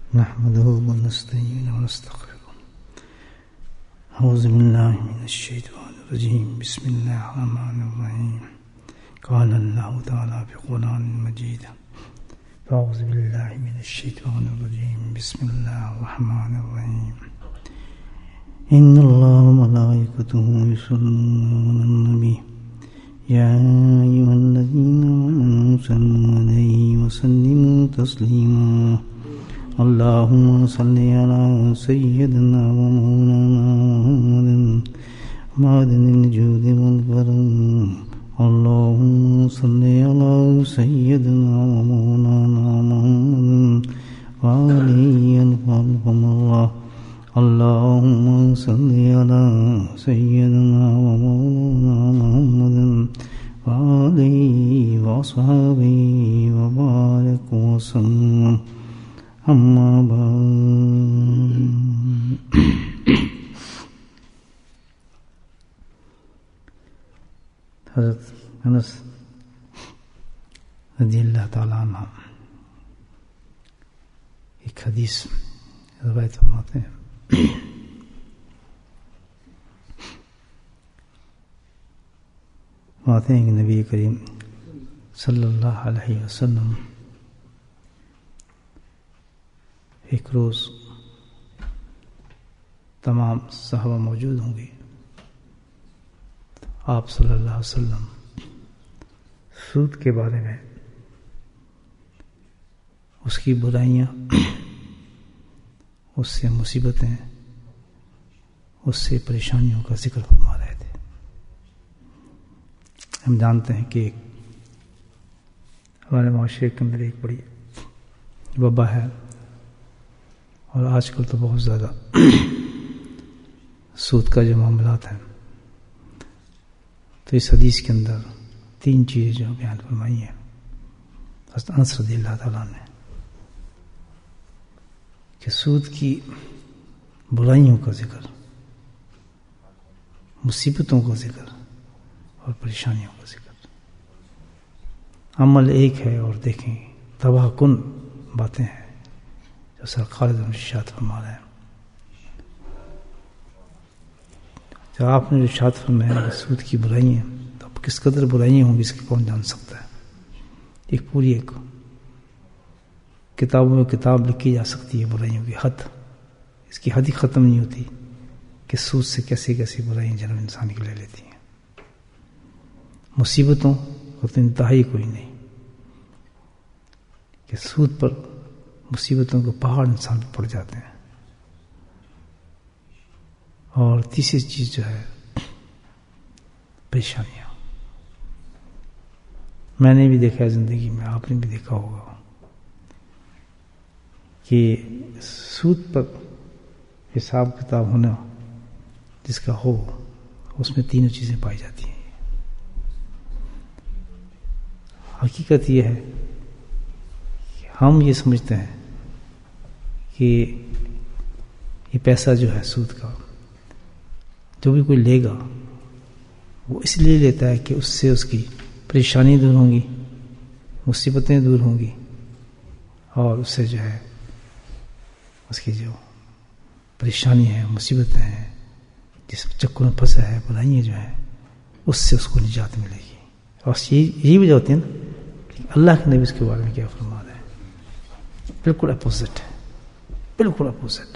نحمده ونستعينه ونستغفره. أعوذ بالله من الشيطان الرجيم. بسم الله الرحمن الرحيم. قال الله تعالى في القرآن المجيد: أعوذ بالله من الشيطان الرجيم. بسم الله الرحمن الرحيم. إن الله وملائكته يصلون على النبي يا أيها الذين آمنوا صلوا عليه وسلموا تسليما. اللهم صل على سيدنا ومولانا محمد معدن الجود والكرم. اللهم صل على سيدنا ومولانا محمد وآله يرحمكم الله. اللهم صل على سيدنا ومولانا محمد وآله وصحبه وبارك وسلم. أما بعد. حضرت انس رضی اللہ تعالیٰ عنہ ایک حدیث روایت فرماتے ہیں. فرماتے ہیں کہ نبی کریم صلی اللہ علیہ وسلم ایک روز تمام صحابہ موجود ہوں گے. آپ صلی اللہ علیہ وسلم سود کے بارے میں، اس کی برائیاں، اس سے مصیبتیں، اس سے پریشانیوں کا ذکر فرما رہے تھے. ہم جانتے ہیں کہ ہمارے معاشرے کے اندر ایک بڑی وبا ہے، اور آج کل تو بہت زیادہ سود کا جو معاملات ہیں. تو اس حدیث کے اندر 3 چیزیں جو بیان فرمائی ہیں حضرت انس رضی اللہ تعالیٰ نے، کہ سود کی برائیوں کا ذکر، مصیبتوں کا ذکر اور پریشانیوں کا ذکر. عمل ایک ہے اور دیکھیں تباہ کن باتیں ہیں جو سرکار ارشاد فرما رہے ہیں. جب آپ نے ارشاد فرمایا کہ سود کی برائی ہیں، تو اب کس قدر برائیاں ہوں گی اس کی کون جان سکتا ہے. ایک پوری ایک کتابوں میں کتاب لکھی جا سکتی ہے برائیوں کی حد. اس کی حد ہی ختم نہیں ہوتی کہ سود سے کیسی کیسی برائیاں جنم انسان کی لے لیتی ہیں. مصیبتوں کو تو انتہائی کوئی نہیں، کہ سود پر مصیبتوں کو پہاڑ انسان پہ پڑ جاتے ہیں. اور تیسری چیز جو ہے پریشانیاں. میں نے بھی دیکھا ہے زندگی میں، آپ نے بھی دیکھا ہوگا کہ سود پر حساب کتاب ہونا جس کا ہو، اس میں 3 چیزیں پائی جاتی ہیں. حقیقت یہ ہے کہ ہم یہ سمجھتے ہیں کہ یہ پیسہ جو ہے سود کا، جو بھی کوئی لے گا وہ اس لیے لیتا ہے کہ اس سے اس کی پریشانی دور ہوں گی، مصیبتیں دور ہوں گی، اور اس سے جو ہے اس کی جو پریشانی ہے، مصیبتیں ہیں، جس چکر میں پھنسا ہے، برائیاں جو ہیں، اس سے اس کو نجات ملے گی. اور یہی وجہ ہوتی ہے نا. اللہ کے نبی اس کے بارے میں کیا فرما رہے ہیں؟ بالکل اپوزٹ ہے، بالکل اپوزٹ.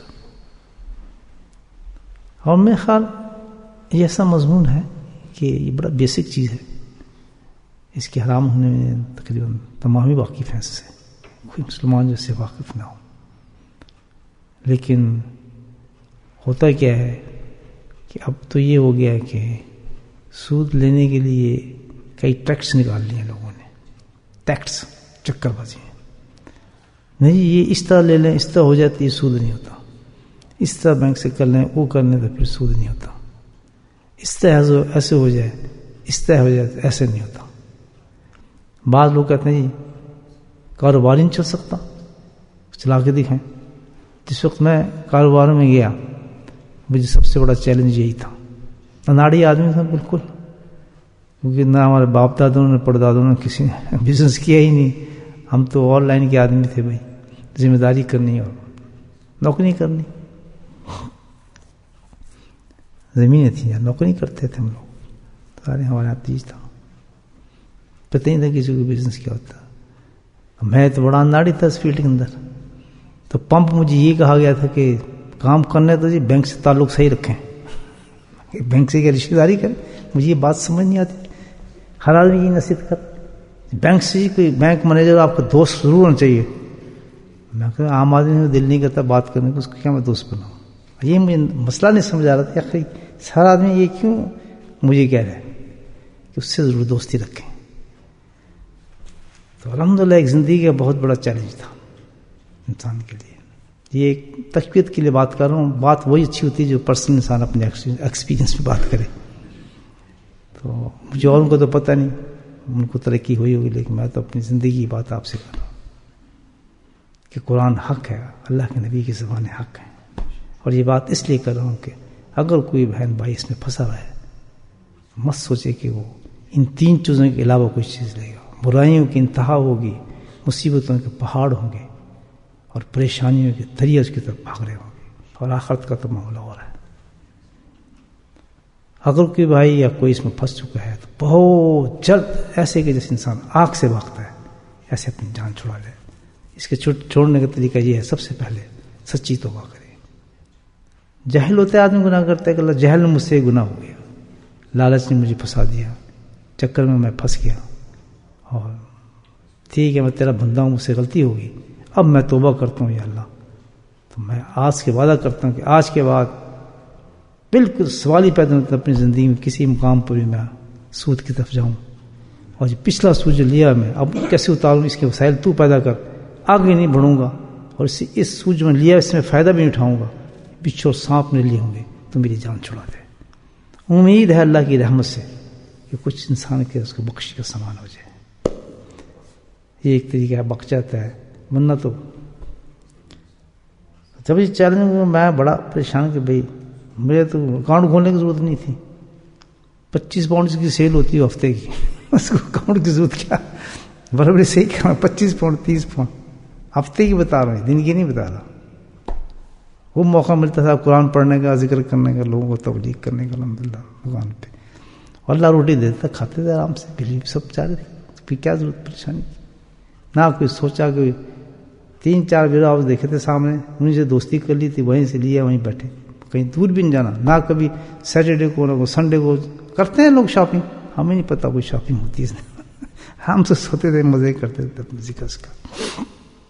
اور میرے خیال یہ ایسا مضمون ہے کہ یہ بڑا بیسک چیز ہے. اس کے حرام ہونے میں تقریباً تمام ہی واقف ہیں اس سے، کوئی مسلمان جو اس سے واقف نہ ہو. لیکن ہوتا کیا ہے کہ اب تو یہ ہو گیا ہے کہ سود لینے کے لیے کئی ٹیکس نکال لیے ہیں لوگوں نے. ٹیکس چکر بازی ہیں. نہیں یہ اس طرح لے لیں، اس طرح ہو جاتی ہے، سود نہیں ہوتا. اس طرح بینک سے کر لیں، وہ کر لیں تو پھر سود نہیں ہوتا. اس طرح ایسے ہو جائے، اس طرح ہو جائے، ایسے نہیں ہوتا. بعض لوگ کہتے ہیں جی کاروبار نہیں چل سکتا، چلا کے دکھائیں. جس وقت میں کاروبار میں گیا، مجھے سب سے بڑا چیلنج یہی تھا. اناڑی آدمی تھا بالکل، کیونکہ نہ ہمارے باپ دادوں نے پردادوں نے کسی نے بزنس کیا ہی نہیں. ہم تو آن لائن کے آدمی تھے بھائی، ذمہ داری کرنی اور نوکری نہیں کرنی. زمینیں تھیں یار، نوکری کرتے تھے ہم لوگ سارے، ہمارے یہاں تیج تھا، پتہ نہیں تھا کسی کو بزنس کیا ہوتا. میں تو بڑا اناڑی تھا اس فیلڈ کے اندر. تو پمپ مجھے یہ کہا گیا تھا کہ کام کرنا ہے تو جی بینک سے تعلق صحیح رکھیں، بینک سے کیا رشتہ داری کریں. مجھے یہ بات سمجھ نہیں آتی. ہر آدمی کی نصیحت کر، بینک سے کوئی بینک مینیجر آپ کا دوست ضرور ہونا چاہیے. میں کہ عام آدمی میں دل نہیں کرتا بات کرنے کو، اس کو کیا میں دوست بناؤں. یہ مجھے مسئلہ نہیں سمجھ آ رہا تھا کہ ہر آدمی یہ کیوں مجھے کہہ رہا ہے کہ اس سے ضرور دوستی رکھیں. تو الحمدللہ ایک زندگی کا بہت بڑا چیلنج تھا انسان کے لیے. یہ ایک تقویت کے لیے بات کر رہا ہوں. بات وہی اچھی ہوتی ہے جو پرسنل انسان اپنے ایکسپیرینس میں بات کرے. تو مجھے اور ان کو تو پتہ نہیں، ان کو ترقی ہوئی ہوگی، لیکن میں تو اپنی زندگی کی بات آپ سے کر رہا ہوں کہ قرآن حق ہے، اللہ کے نبی کی زبان حق ہے. اور یہ بات اس لیے کر رہا ہوں کہ اگر کوئی بہن بھائی اس میں پھنسا ہوا ہے، مت سوچے کہ وہ ان 3 چیزوں کے علاوہ کوئی چیز لے گا. برائیوں کی انتہا ہوگی، مصیبتوں کے پہاڑ ہوں گے، اور پریشانیوں کے دریا اس کی طرف بھاگ رہے ہوں گے، اور آخرت کا تو معاملہ ہو رہا ہے. اگر کوئی بھائی یا کوئی اس میں پھنس چکا ہے تو بہت جلد، ایسے کہ جیسے انسان آگ سے بھاگتا ہے، ایسے اپنی جان چھڑا لے. اس کے چھوڑنے کا طریقہ یہ ہے، سب سے پہلے سچی توبہ کرے. جہل ہوتا ہے آدمی گناہ کرتا ہے کہ اللہ جہل میں مجھ سے گناہ ہو گیا، لالچ نے مجھے پھنسا دیا، چکر میں پھنس گیا، اور ٹھیک ہے میں تیرا بندہ ہوں، مجھ سے غلطی ہوگی، اب میں توبہ کرتا ہوں یا اللہ. تو میں آج کے وعدہ کرتا ہوں کہ آج کے بعد بالکل سوال ہی پیدا ہوتا ہے اپنی زندگی میں کسی مقام پر بھی میں سود کی طرف جاؤں، اور جو پچھلا سود جو لیا میں اب کیسے اتاروں، اس کے وسائل تو پیدا کر، آگے نہیں بڑھوں گا، اور اس سود جو میں لیا اس میں فائدہ بھی نہیں اٹھاؤں گا. بچھو اور سانپ میرے لیے ہوں گے تو میری جان چھڑا دے. امید ہے اللہ کی رحمت سے کہ کچھ انسان کے اس کو بخشی کا سامان ہو جائے. یہ ایک طریقہ ہے، بخش جاتا ہے. ورنہ تو جب یہ چیلنج میں بڑا پریشان کہ بھئی مجھے تو اکاؤنٹ کھولنے کی ضرورت نہیں تھی. 25 پاؤنڈ کی سیل ہوتی ہے ہفتے کی، اس کو اکاؤنٹ کی ضرورت کیا. برابر صحیح کہا، 25 پاؤنڈ 30 پاؤنڈ ہفتے کی بتا رہا ہوں، دن کی نہیں بتا رہا. وہ موقع ملتا تھا قرآن پڑھنے کا، ذکر کرنے کا، لوگوں کو تبلیغ کرنے کا، الحمدللہ دکان پہ. اور اللہ روٹی دیتا، کھاتے تھے آرام سے، بجلی سب چل رہی. پھر کیا ضرورت پریشانی. نہ کوئی سوچا کہ 3-4 ویئر ہاؤس دیکھے تھے سامنے، انہیں سے دوستی کر لی تھی، وہیں سے لیا، وہیں بیٹھے، کہیں دور بھی نہیں جانا. نہ کبھی سیٹرڈے کو نہ سنڈے کو کرتے ہیں لوگ شاپنگ، ہمیں نہیں پتا کوئی شاپنگ ہوتی ہے. ہم سے سوتے تھے، مزے کرتے تھے اپنے ذکر کا.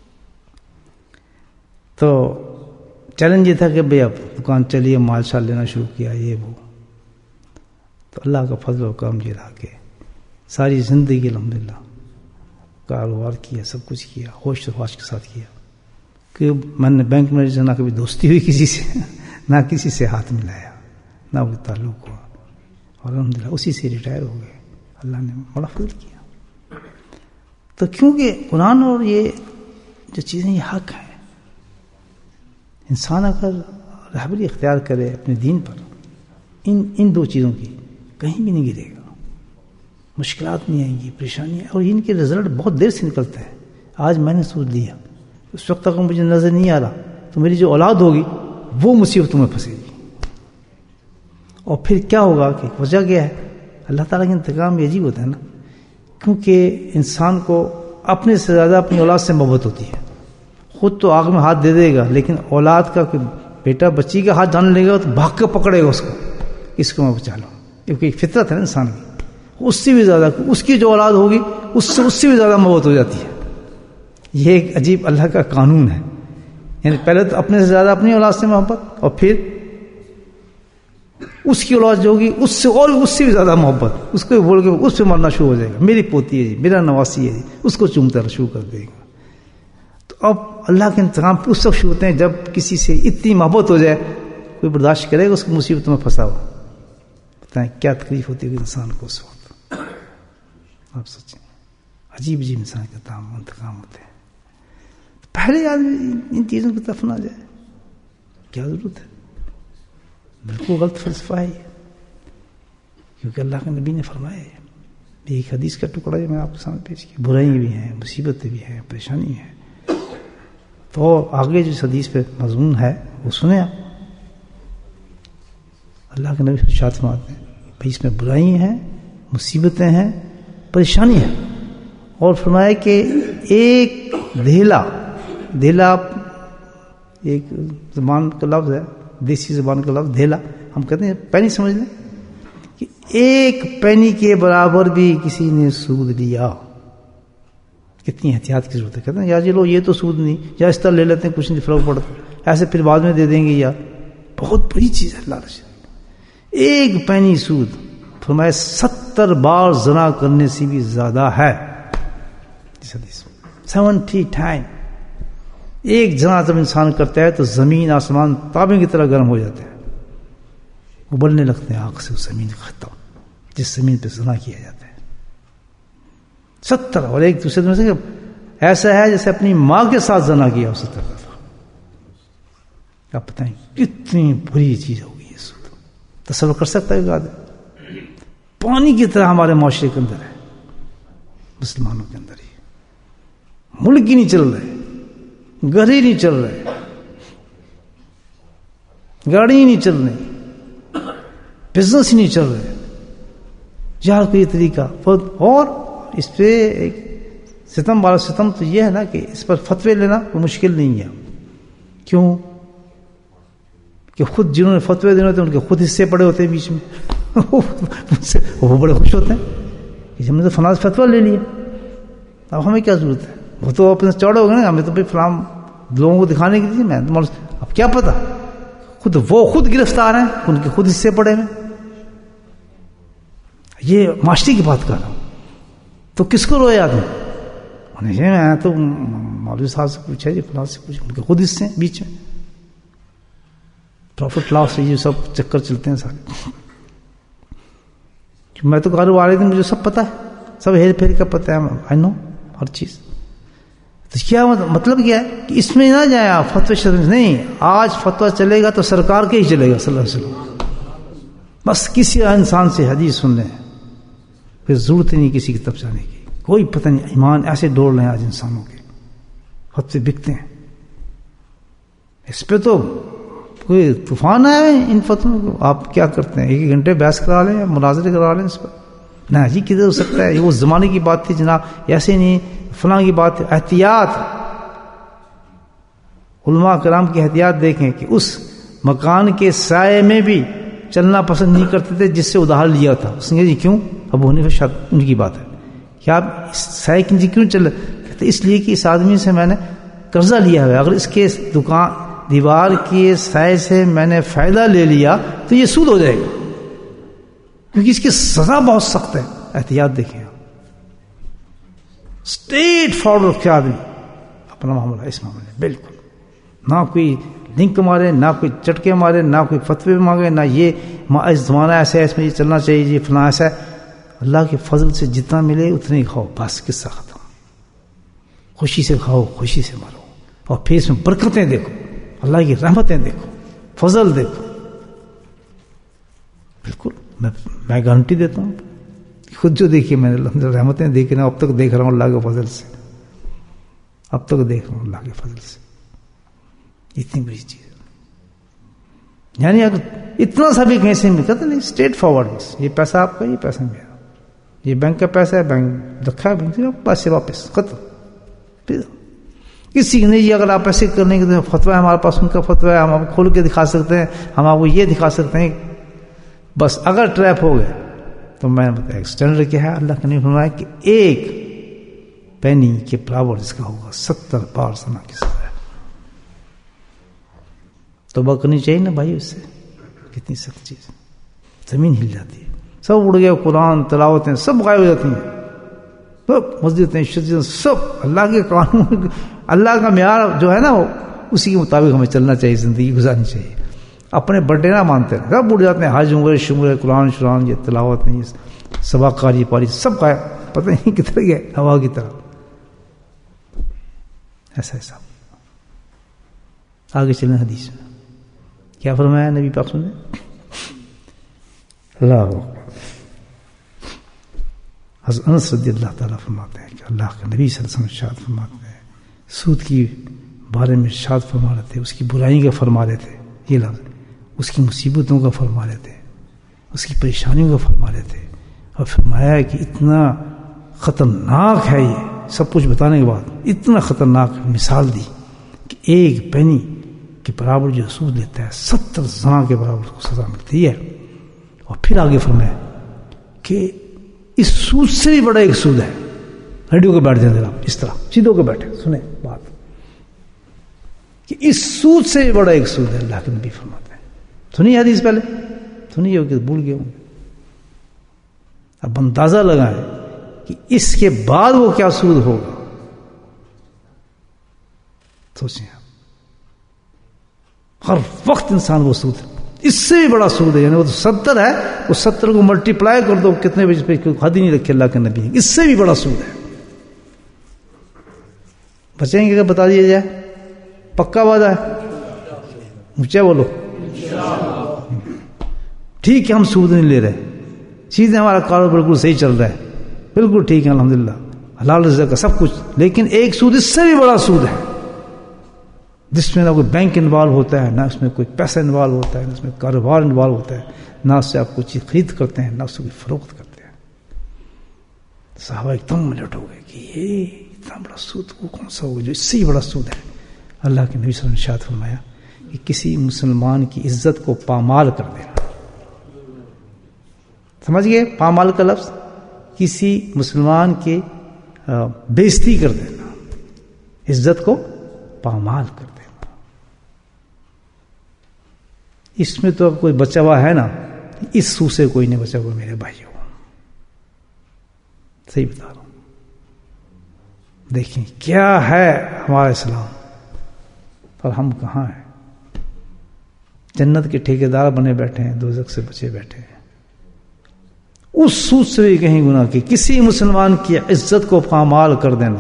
تو چیلنج یہ تھا کہ بھئی اب دکان چلیے، مال شال لینا شروع کیا، یہ وہ. تو اللہ کا فضل و کرم یہ رہا کہ ساری زندگی الحمدللہ کاروبار کیا، سب کچھ کیا، ہوش و خواش کے ساتھ کیا. کہ میں نے بینک مینیجر سے نہ کبھی دوستی ہوئی کسی سے، نہ کسی سے ہاتھ ملایا، نہ کوئی تعلق ہوا، اور الحمدللہ اسی سے ریٹائر ہو گئے. اللہ نے بڑا فضل کیا. تو کیونکہ قرآن اور یہ جو چیزیں یہ حق ہیں، انسان اگر رہبری اختیار کرے اپنے دین پر، ان 2 چیزوں کی، کہیں بھی نہیں گرے گا، مشکلات نہیں آئیں گی، پریشانیاں، اور ان کے رزلٹ بہت دیر سے نکلتا ہے. آج میں نے سود لیا، اس وقت تک مجھے نظر نہیں آ رہا، تو میری جو اولاد ہوگی وہ مصیبتوں میں پھنسے گی. اور پھر کیا ہوگا کہ وجہ کیا ہے؟ اللہ تعالیٰ کا انتقام یہ عجیب ہوتا ہے نا، کیونکہ انسان کو اپنے سے زیادہ اپنی اولاد سے محبت ہوتی ہے. خود تو آگ میں ہاتھ دے دے گا، لیکن اولاد کا بیٹا بچی کا ہاتھ جان لے گا تو بھاگ کے پکڑے گا اس کو، اس کو میں بچا لوں. کیونکہ ایک فطرت ہے نا انسان کی، اس سے بھی زیادہ اس کی جو اولاد ہوگی اس سے بھی زیادہ محبت ہو جاتی ہے. یہ ایک عجیب اللہ کا قانون ہے. یعنی پہلے تو اپنے سے زیادہ اپنی اولاد سے محبت، اور پھر اس کی اولاد جو ہوگی اس سے بھی زیادہ محبت، اس کو بول کے اس پہ مرنا شروع ہو جائے گا. میری پوتی ہے جی، میرا نواسی ہے جی، اس کو چومتا شروع کر دے گا. تو اب اللہ کے انتقام اس وقت شروع ہوتے ہیں جب کسی سے اتنی محبت ہو جائے، کوئی برداشت کرے گا اس کو مصیبتوں میں پھنسا ہوا. بتائیں کیا تکلیف ہوتی ہے انسان کو اس وقت. آپ سوچیں، عجیب عجیب انسان کے انتقام ہوتے ہیں. پہلے آدمی ان چیزوں کی طرف نہ جائے، کیا ضرورت ہے؟ بالکل غلط فلسفہ ہے، کیونکہ اللہ کے نبی نے فرمایا ہے. ایک حدیث کا ٹکڑا ہے میں آپ کے سامنے پیش کیا. برائیاں بھی ہیں، مصیبتیں بھی ہیں، پریشانی ہے. تو آگے جو حدیث پہ مضمون ہے وہ سنیں آپ. اللہ کے نبی ارشاد فرماتے ہیں بھائی اس میں برائی ہیں، مصیبتیں ہیں، پریشانی ہے. اور فرمایا کہ ایک دھیلا ایک زبان کا لفظ ہے، دیسی زبان کا لفظ دھیلا، ہم کہتے ہیں پینی، سمجھ لیں کہ ایک پینی کے برابر بھی کسی نے سود لیا. کتنی احتیاط کی ضرورت ہے. کہتے ہیں یا جی لو یہ تو سود نہیں، یا اس طرح لے لیتے ہیں، کچھ نہیں فرق پڑتا، ایسے پھر بعد میں دے دیں گے. یا بہت بڑی چیز ہے لالچ. ایک پینی سود فرمایا 70 بار زنا کرنے سے بھی زیادہ ہے. 70 ٹائم. ایک زنا جب انسان کرتا ہے تو زمین آسمان تابے کی طرح گرم ہو جاتے ہیں، ابلنے لگتے ہیں آگ سے اس زمین کا خطہ جس زمین پہ زنا کیا جاتا ہے. 70. اور ایک دوسرے میں سے ایسا ہے جیسے اپنی ماں کے ساتھ زنا کیا ہو 70 دفعہ. آپ بتائیں کتنی بری چیز ہوگی یہ سود. تصور کر سکتا ہے آدمی؟ پانی کی طرح ہمارے معاشرے کے اندر ہے، مسلمانوں کے اندر ہی. ملک ہی نہیں چل رہے، گھر ہی نہیں چل رہے، گاڑی ہی نہیں چل رہی، بزنس ہی نہیں چل رہے. یار کوئی طریقہ. اور اس پہ ایک ستم والا ستم تو یہ ہے نا کہ اس پر فتوے لینا کوئی مشکل نہیں ہے. کیوں کہ خود جنہوں نے فتوے دینے ہوتے ہیں ان کے خود حصے پڑے ہوتے ہیں بیچ میں. وہ بڑے خوش ہوتے ہیں کہ ہم نے تو فلاں فتویٰ لے لیا، اب ہمیں کیا ضرورت ہے. وہ تو اپنے چوڑے ہو گئے نا، ہمیں تو بھائی فلاں لوگوں کو دکھانے کی تھی. میں اب کیا پتا، وہ خود گرفتار ہیں، ان کے خود حصے پڑے ہوئے. یہ معاشرے کی بات کر رہا ہوں. تو کس کو روئے آدمی؟ میں تو مولوی صاحب سے پوچھا جی، فلاں سے پوچھا، ان کے خود حصے ہیں بیچ میں. پروفٹ لاس یہ سب چکر چلتے ہیں سارے. میں تو کاروبار دن مجھے سب پتا ہے، سب ہیر پھیر کا پتا ہے، آئی نو ہر چیز. تو کیا مطلب کیا ہے کہ اس میں نہ جائیں آپ فتوی نہیں. آج فتویٰ چلے گا تو سرکار کے ہی چلے گا صلی اللہ علیہ وسلم. بس کسی انسان سے حدیث سن لیں، پھر ضرورت نہیں کسی کی طرف جانے کی. کوئی پتہ نہیں ایمان ایسے ڈوڑ رہے ہیں آج انسانوں کے، فتوے بکتے ہیں. اس پہ تو کوئی طوفان آئے ان فتووں کو. آپ کیا کرتے ہیں؟ 1 گھنٹے بحث کرا لیں یا مناظرے کرا لیں اس پر. نہ جی کدھر ہو سکتا ہے، یہ اس زمانے کی بات تھی جناب، ایسے نہیں فلاں کی بات ہے. احتیاط، علماء کرام کی احتیاط دیکھیں کہ اس مکان کے سائے میں بھی چلنا پسند نہیں کرتے تھے جس سے ادھار لیا تھا. اس نے جی کیوں؟ ابو حنیفہ شاید ان کی بات ہے کہ آپ اس سائے کے نیچے کیوں چل رہے؟ کہتے اس لیے کہ اس آدمی سے میں نے قرضہ لیا ہے، اگر اس کے دیوار کے سائے سے میں نے فائدہ لے لیا تو یہ سود ہو جائے گا، کیونکہ اس کی سزا بہت سخت ہے. احتیاط دیکھیں آپ. اسٹریٹ فارورڈ رکھے آدمی اپنا معاملہ اس معاملے بالکل، نہ کوئی لنک مارے، نہ کوئی چٹکے مارے، نہ کوئی فتوے مانگے، نہ یہ زمانہ ایسا ہے اس میں یہ چلنا چاہیے جی فلاں ایسا ہے. اللہ کے فضل سے جتنا ملے اتنے ہی کھاؤ، بس قصہ ختم. خوشی سے کھاؤ، خوشی سے مرو، اور پھر اس میں برکتیں دیکھو، اللہ کی رحمتیں دیکھو، فضل دیکھو. بالکل میں گارنٹی دیتا ہوں، خود جو دیکھیے میں نے رحمتیں دیکھی نا، اب تک دیکھ رہا ہوں اللہ کے فضل سے، اب تک دیکھ رہا ہوں اللہ کے فضل سے. اتنی بڑی چیز ہے. یعنی اگر اتنا سا بھی کہیں سے کہتے نہیں، اسٹریٹ فارورڈ، بس یہ پیسہ آپ کا، یہ پیسہ میرا، یہ بینک کا پیسہ ہے، بینک رکھا ہے بینک سے، پیسے واپس ختم. پھر کسی کی نہیں، اگر آپ ایسے کرنے کے تو فتویٰ ہے ہمارے پاس، ان کا فتویٰ ہے، ہم آپ کو کھول کے دکھا سکتے ہیں، ہم آپ کو یہ دکھا سکتے ہیں. بس اگر ٹریپ ہو گئے تو میں نے بتایا اسٹینڈرڈ کیا ہے. اللہ کا نہیں فرمایا کہ ایک پینی کے برابر اس کا ہوگا 70 بار زنا کی سزا. توبہ کرنی چاہیے نا بھائی اس سے. کتنی سخت چیز، زمین ہل جاتی ہے، سب اڑ گیا، قرآن تلاوتیں سب غائب ہو جاتی ہیں، سب مسجدیں شدید سب. اللہ کے قانون، اللہ کا معیار جو ہے نا وہ اسی کے مطابق ہمیں چلنا چاہیے، زندگی گزارنی چاہیے. اپنے برڈے نہ مانتے ہیں، سب اڑ جاتے ہیں، حج عمرے شمرے قرآن شران یہ تلاوت نہیں، سبا قاری پاری سب غائب، پتہ نہیں کدھر گئے ہوا کی طرح. ایسا ایسا. آگے چلیں حدیث میں کیا فرمایا نبی پاک نے. اللہ حضرت انس رضی اللہ تعالیٰ فرماتے ہیں کہ اللہ کے نبی صلی اللہ علیہ وسلم ارشاد فرماتے ہیں سود کی بارے میں ارشاد فرما رہے تھے، اس کی برائی کا فرما رہے تھے، یہ لفظ، اس کی مصیبتوں کا فرما رہے تھے، اس کی پریشانیوں کا فرما رہے تھے، اور فرمایا کہ اتنا خطرناک ہے یہ سب کچھ بتانے کے بعد اتنا خطرناک مثال دی کہ ایک پینی کے برابر جو سود لیتا ہے 70 زنا کے برابر اس کو سزا ملتی ہے. اور پھر آگے فرمایا کہ اس سود سے بھی بڑا ایک سود ہے. ریڈیو کے بیٹھ جائیں آپ اس طرح سیدھے ہو کے بیٹھے سنیں بات کہ اس سود سے بھی بڑا ایک سود ہے. اللہ کے نبی فرماتے ہیں. سنی حدیث پہلے سنی ہو کہ بھول گئے ہوں. اب اندازہ لگائیں کہ اس کے بعد وہ کیا سود ہوگا. سوچیں آپ ہر وقت انسان وہ سود ہے، اس سے بھی بڑا سود ہے. یعنی وہ تو 70 ہے، وہ 70 کو ملٹیپلائی کر دو کتنے بجے پہ حد ہی نہیں رکھے اللہ کے نبی. اس سے بھی بڑا سود ہے. بچیں گے کہ بتا دیا جائے؟ پکا وعدہ ہے؟ اونچا بولو. ٹھیک ہے ہم سود نہیں لے رہے، چیزیں ہمارا کاروبار بالکل صحیح چل رہا ہے، بالکل ٹھیک ہے الحمدللہ، حلال رزق کا سب کچھ. لیکن ایک سود اس سے بھی بڑا سود ہے جس میں نہ کوئی بینک انوالو ہوتا ہے، نہ اس میں کوئی پیسہ انوالو ہوتا ہے، نہ اس میں کاروبار انوالو ہوتا ہے، نہ اس سے آپ کوئی چیز خرید کرتے ہیں، نہ اس کو فروخت کرتے ہیں. صحابہ ایک دم الرٹ ہو گئے کہ یہ اتنا بڑا سود وہ کون سا ہوگا جو اس سے ہی بڑا سود ہے. اللہ کے نبی صلی اللہ علیہ وسلم نے ارشاد فرمایا کہ کسی مسلمان کی عزت کو پامال کر دینا. سمجھ گئے پامال کا لفظ؟ کسی مسلمان کی بے عزتی کر دینا، عزت کو پامال کر دینا. اس میں تو کوئی بچا ہوا ہے نا، اس سو سے کوئی نہیں بچا ہوا میرے بھائیوں. صحیح بتا رہا ہوں. دیکھیں کیا ہے ہمارا اسلام اور ہم کہاں ہیں. جنت کے ٹھیکیدار بنے بیٹھے ہیں، دوزخ سے بچے بیٹھے ہیں. اس سود سے بھی کہیں گناہ کی کسی مسلمان کی عزت کو پامال کر دینا.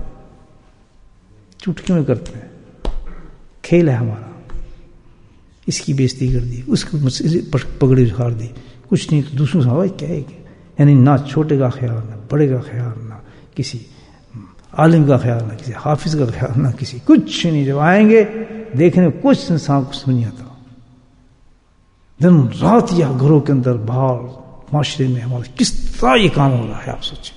چٹکی میں کرتے ہیں، کھیل ہے ہمارا. اس کی بےزتی کر دی، اس کو پگڑی اکھاڑ دی، کچھ نہیں تو دوسروں سے کیا ہے. یعنی نہ چھوٹے کا خیال، نہ بڑے کا خیال، نہ کسی عالم کا خیال، نہ کسی حافظ کا خیال، نہ کسی کچھ نہیں. جب آئیں گے دیکھنے کچھ انسان کو سمجھ نہیں آتا. دن رات یہ گھروں کے اندر باہر معاشرے میں ہمارا کس طرح یہ کام ہو رہا ہے آپ سوچیں.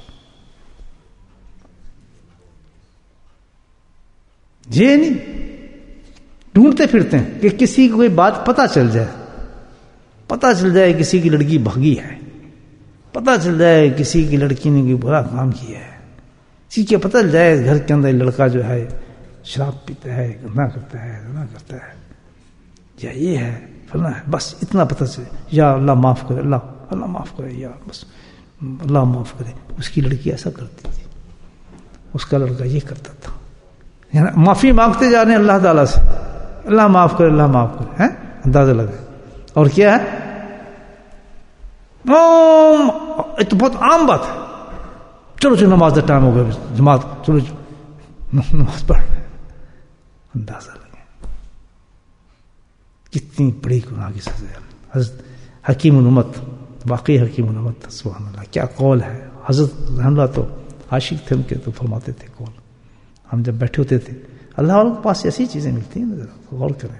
یہ نہیں ڈھونڈتے پھرتے ہیں کہ کسی کو کوئی بات پتہ چل جائے کسی کی لڑکی بھاگی ہے، پتہ چل جائے کسی کی لڑکی نے کوئی برا کام کیا ہے، کسی کو پتہ چل جائے گھر کے اندر لڑکا جو ہے شراب پیتا ہے، گناہ کرتا ہے یا یہ ہے فلاں ہے. بس اتنا پتہ چلے یا اللہ معاف کرے، اللہ معاف کرے، یا بس اللہ معاف کرے. اس کی لڑکی ایسا کرتی تھی، اس کا لڑکا یہ کرتا تھا. یعنی معافی مانگتے جا رہے ہیں اللہ تعالیٰ سے، اللہ معاف کرے، اللہ معاف کرے. ہیں اندازہ لگے. اور کیا ہے یہ تو بہت عام بات ہے. چلو نماز کا ٹائم ہو گیا، جماعت چلو نماز پڑھ. اندازہ لگے کتنی بڑی گناہ کی سزا ہے. حضرت حکیم الامت، واقعی حکیم الامت، سبحان اللہ کیا قول ہے. حضرت رحمہ اللہ تو عاشق تھے ان کے، تو فرماتے تھے قول. ہم جب بیٹھے ہوتے تھے اللہ والوں کے پاس ایسی چیزیں ملتی ہیں، غور کریں.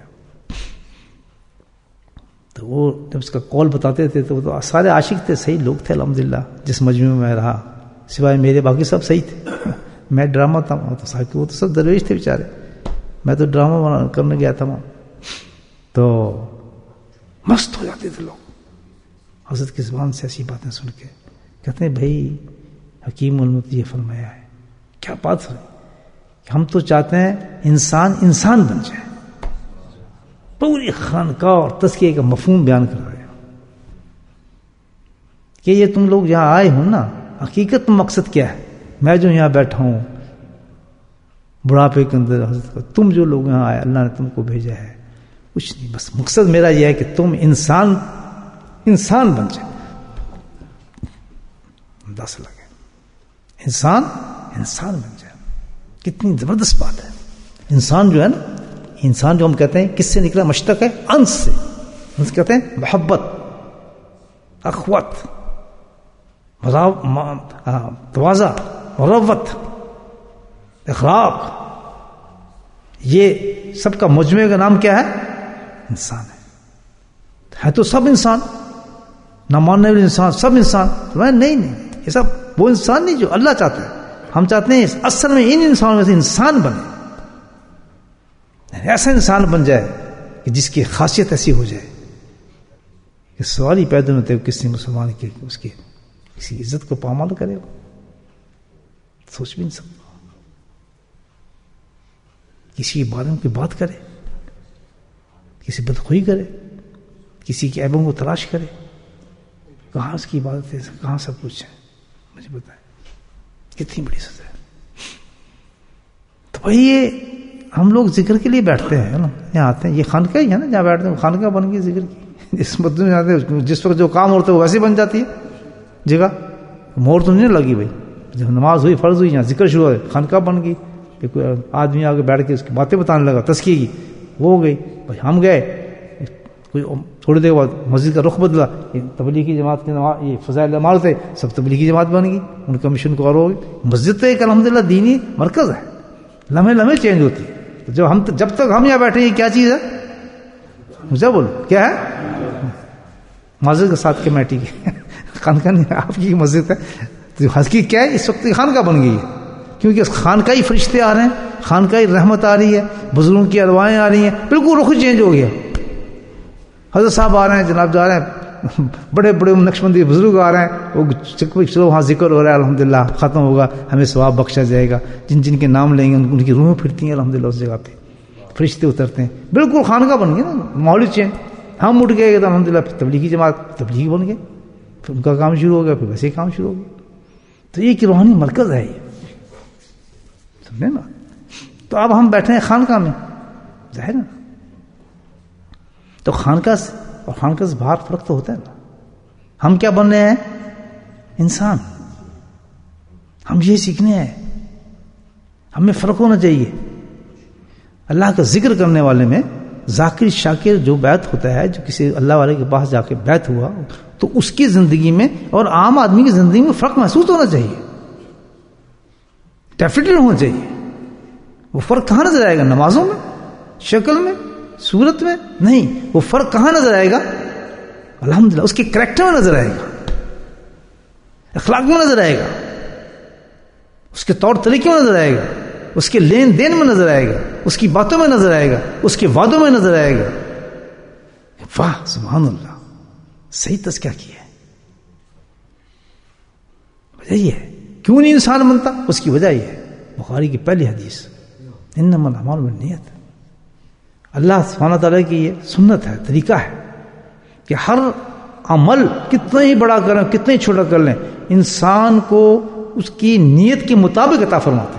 تو وہ جب اس کا قول بتاتے تھے تو وہ تو سارے عاشق تھے، صحیح لوگ تھے الحمدللہ. جس مجموعے میں رہا سوائے میرے باقی سب صحیح تھے. میں ڈرامہ تھا، وہ تو سب درویش تھے بیچارے. میں تو ڈرامہ کرنے گیا تھا وہاں، تو مست ہو جاتے تھے لوگ حضرت کی زبان سے ایسی باتیں سن کے. کہتے ہیں بھائی حکیم الامت یہ فرمایا ہے. کیا بات ہے. ہم تو چاہتے ہیں انسان بن جائے. پوری خانقاہ اور تزکیے کا مفہوم بیان کر رہے ہیں کہ یہ تم لوگ یہاں آئے ہو نا، حقیقت مقصد کیا ہے. میں جو یہاں بیٹھا ہوں بڑھاپے کے اندر حضرت کا، تم جو لوگ یہاں آئے اللہ نے تم کو بھیجا ہے، کچھ نہیں، بس مقصد میرا یہ ہے کہ تم انسان بن جائے. اندازہ لگے انسان بن جائے. کتنی زبردست بات ہے. انسان جو ہے نا، انسان جو ہم کہتے ہیں کس سے نکلا؟ مشتق ہے انس سے. انس کہتے ہیں محبت، اخوت، تواضع، مروت، اخلاق. یہ سب کا مجموعے کا نام کیا ہے؟ انسان ہے تو سب انسان، نہ ماننے والے انسان، سب انسان. نہیں یہ سب وہ انسان نہیں جو اللہ چاہتا ہے. ہم چاہتے ہیں اصل میں ان انسانوں میں سے انسان بنے، ایسا انسان بن جائے کہ جس کی خاصیت ایسی ہو جائے کہ سوال ہی پیدا ہوتے ہو کسی مسلمان کی اس کی کسی عزت کو پامال کرے. ہو سوچ بھی نہیں سکتا. کسی کے بارے میں کوئی بات کرے، کسی بدخوئی کرے، کسی کے عیبوں کو تلاش کرے، کہاں اس کی عبادت ہے، کہاں سب کچھ ہے. مجھے بتائیں کتنی بڑی سزا ہے. تو بھائی یہ ہم لوگ ذکر کے لیے بیٹھتے ہیں نا، یہاں آتے ہیں، یہ خانقاہ ہی ہے نا جہاں بیٹھتے ہیں. خانقاہ بن گئی ذکر کی. جس مدد میں جاتے ہیں جس وقت جو کام ہوتا ہے وہ ویسے بن جاتی ہے جگہ. مور تو نہیں لگی بھائی، جب نماز ہوئی فرض ہوئی، یہاں ذکر شروع ہو خانقاہ بن گئی. کہ کوئی آدمی آگے بیٹھ کے اس کی باتیں بتانے لگا تزکیے کی، وہ ہو گئی. بھائی ہم گئے، کوئی تھوڑی دیر بعد مسجد کا رخ بدلا، یہ تبلیغی جماعت کے نماز یہ فضائل اعمال تھے، سب تبلیغی جماعت بن گئی. ان کا مشن کو اور ہو گئی. مسجد تو ایک الحمدللہ دینی مرکز ہے، لمحے لمحے چینج ہوتی ہے. جب تک ہم یہاں بیٹھے، یہ کیا چیز ہے؟ مجھے بولو کیا ہے؟ مسجد کے ساتھ کمیٹی کی خانقاہ نہیں، آپ کی مسجد ہے. تو حقیقت کیا ہے؟ اس وقت خانقاہ بن گئی ہے، کیونکہ خانقاہی فرشتے آ رہے ہیں، خانقاہی رحمت آ رہی ہے، بزرگوں کی ارواحیں آ رہی ہیں. بالکل رخ چینج ہو گیا. حضرت صاحب آ رہے ہیں، جناب جا رہے ہیں، بڑے بڑے نقشبندی بزرگ آ رہے ہیں. وہ چلو وہاں ذکر ہو رہا ہے، الحمدللہ ختم ہوگا، ہمیں ثواب بخشا جائے گا. جن جن کے نام لیں گے ان کی روحیں پھرتی ہیں الحمدللہ اس جگہ پہ، فرشتے اترتے ہیں. بالکل خانقاہ بن گئی نا، ماحول چینج. ہم اٹھ گئے تو الحمدللہ پھر تبلیغی جماعت تبلیغی بن گئے، پھر ان کا کام شروع ہو گیا، پھر ویسے ہی کام شروع ہو گیا. تو یہ کہ روحانی مرکز ہے یہ، سمجھے نا. تو اب ہم بیٹھے ہیں خانقاہ میں، ظاہر نا. تو خانقاہ اور خانقاہ سے باہر فرق تو ہوتا ہے نا. ہم کیا بن رہے ہیں؟ انسان. ہم یہ سیکھنے ہیں، ہمیں فرق ہونا چاہیے. اللہ کا ذکر کرنے والے میں ذاکر شاکر جو بیعت ہوتا ہے، جو کسی اللہ والے کے پاس جا کے بیعت ہوا، تو اس کی زندگی میں اور عام آدمی کی زندگی میں فرق محسوس ہونا چاہیے، ڈیفینیٹلی ہونا چاہیے. وہ فرق کہاں نظر آئے گا؟ نمازوں میں، شکل میں، صورت میں نہیں. وہ فرق کہاں نظر آئے گا؟ الحمدللہ اس کے کریکٹر میں نظر آئے گا، اخلاق میں نظر آئے گا، اس کے طور طریقے میں نظر آئے گا، اس کے لین دین میں نظر آئے گا، اس کی باتوں میں نظر آئے گا، اس کے وعدوں میں نظر آئے گا. واہ سبحان اللہ، صحیح تذکیہ کیا ہے. وجہ یہ ہے کیوں نہیں انسان بنتا، اس کی وجہ یہ ہے بخاری کی پہلی حدیث، انما الاعمال بالنیت. اللہ سبحانہ تعالیٰ کی یہ سنت ہے، طریقہ ہے کہ ہر عمل کتنا ہی بڑا کریں، کتنا ہی چھوٹا کر لیں، انسان کو اس کی نیت کے مطابق عطا فرماتے ہیں.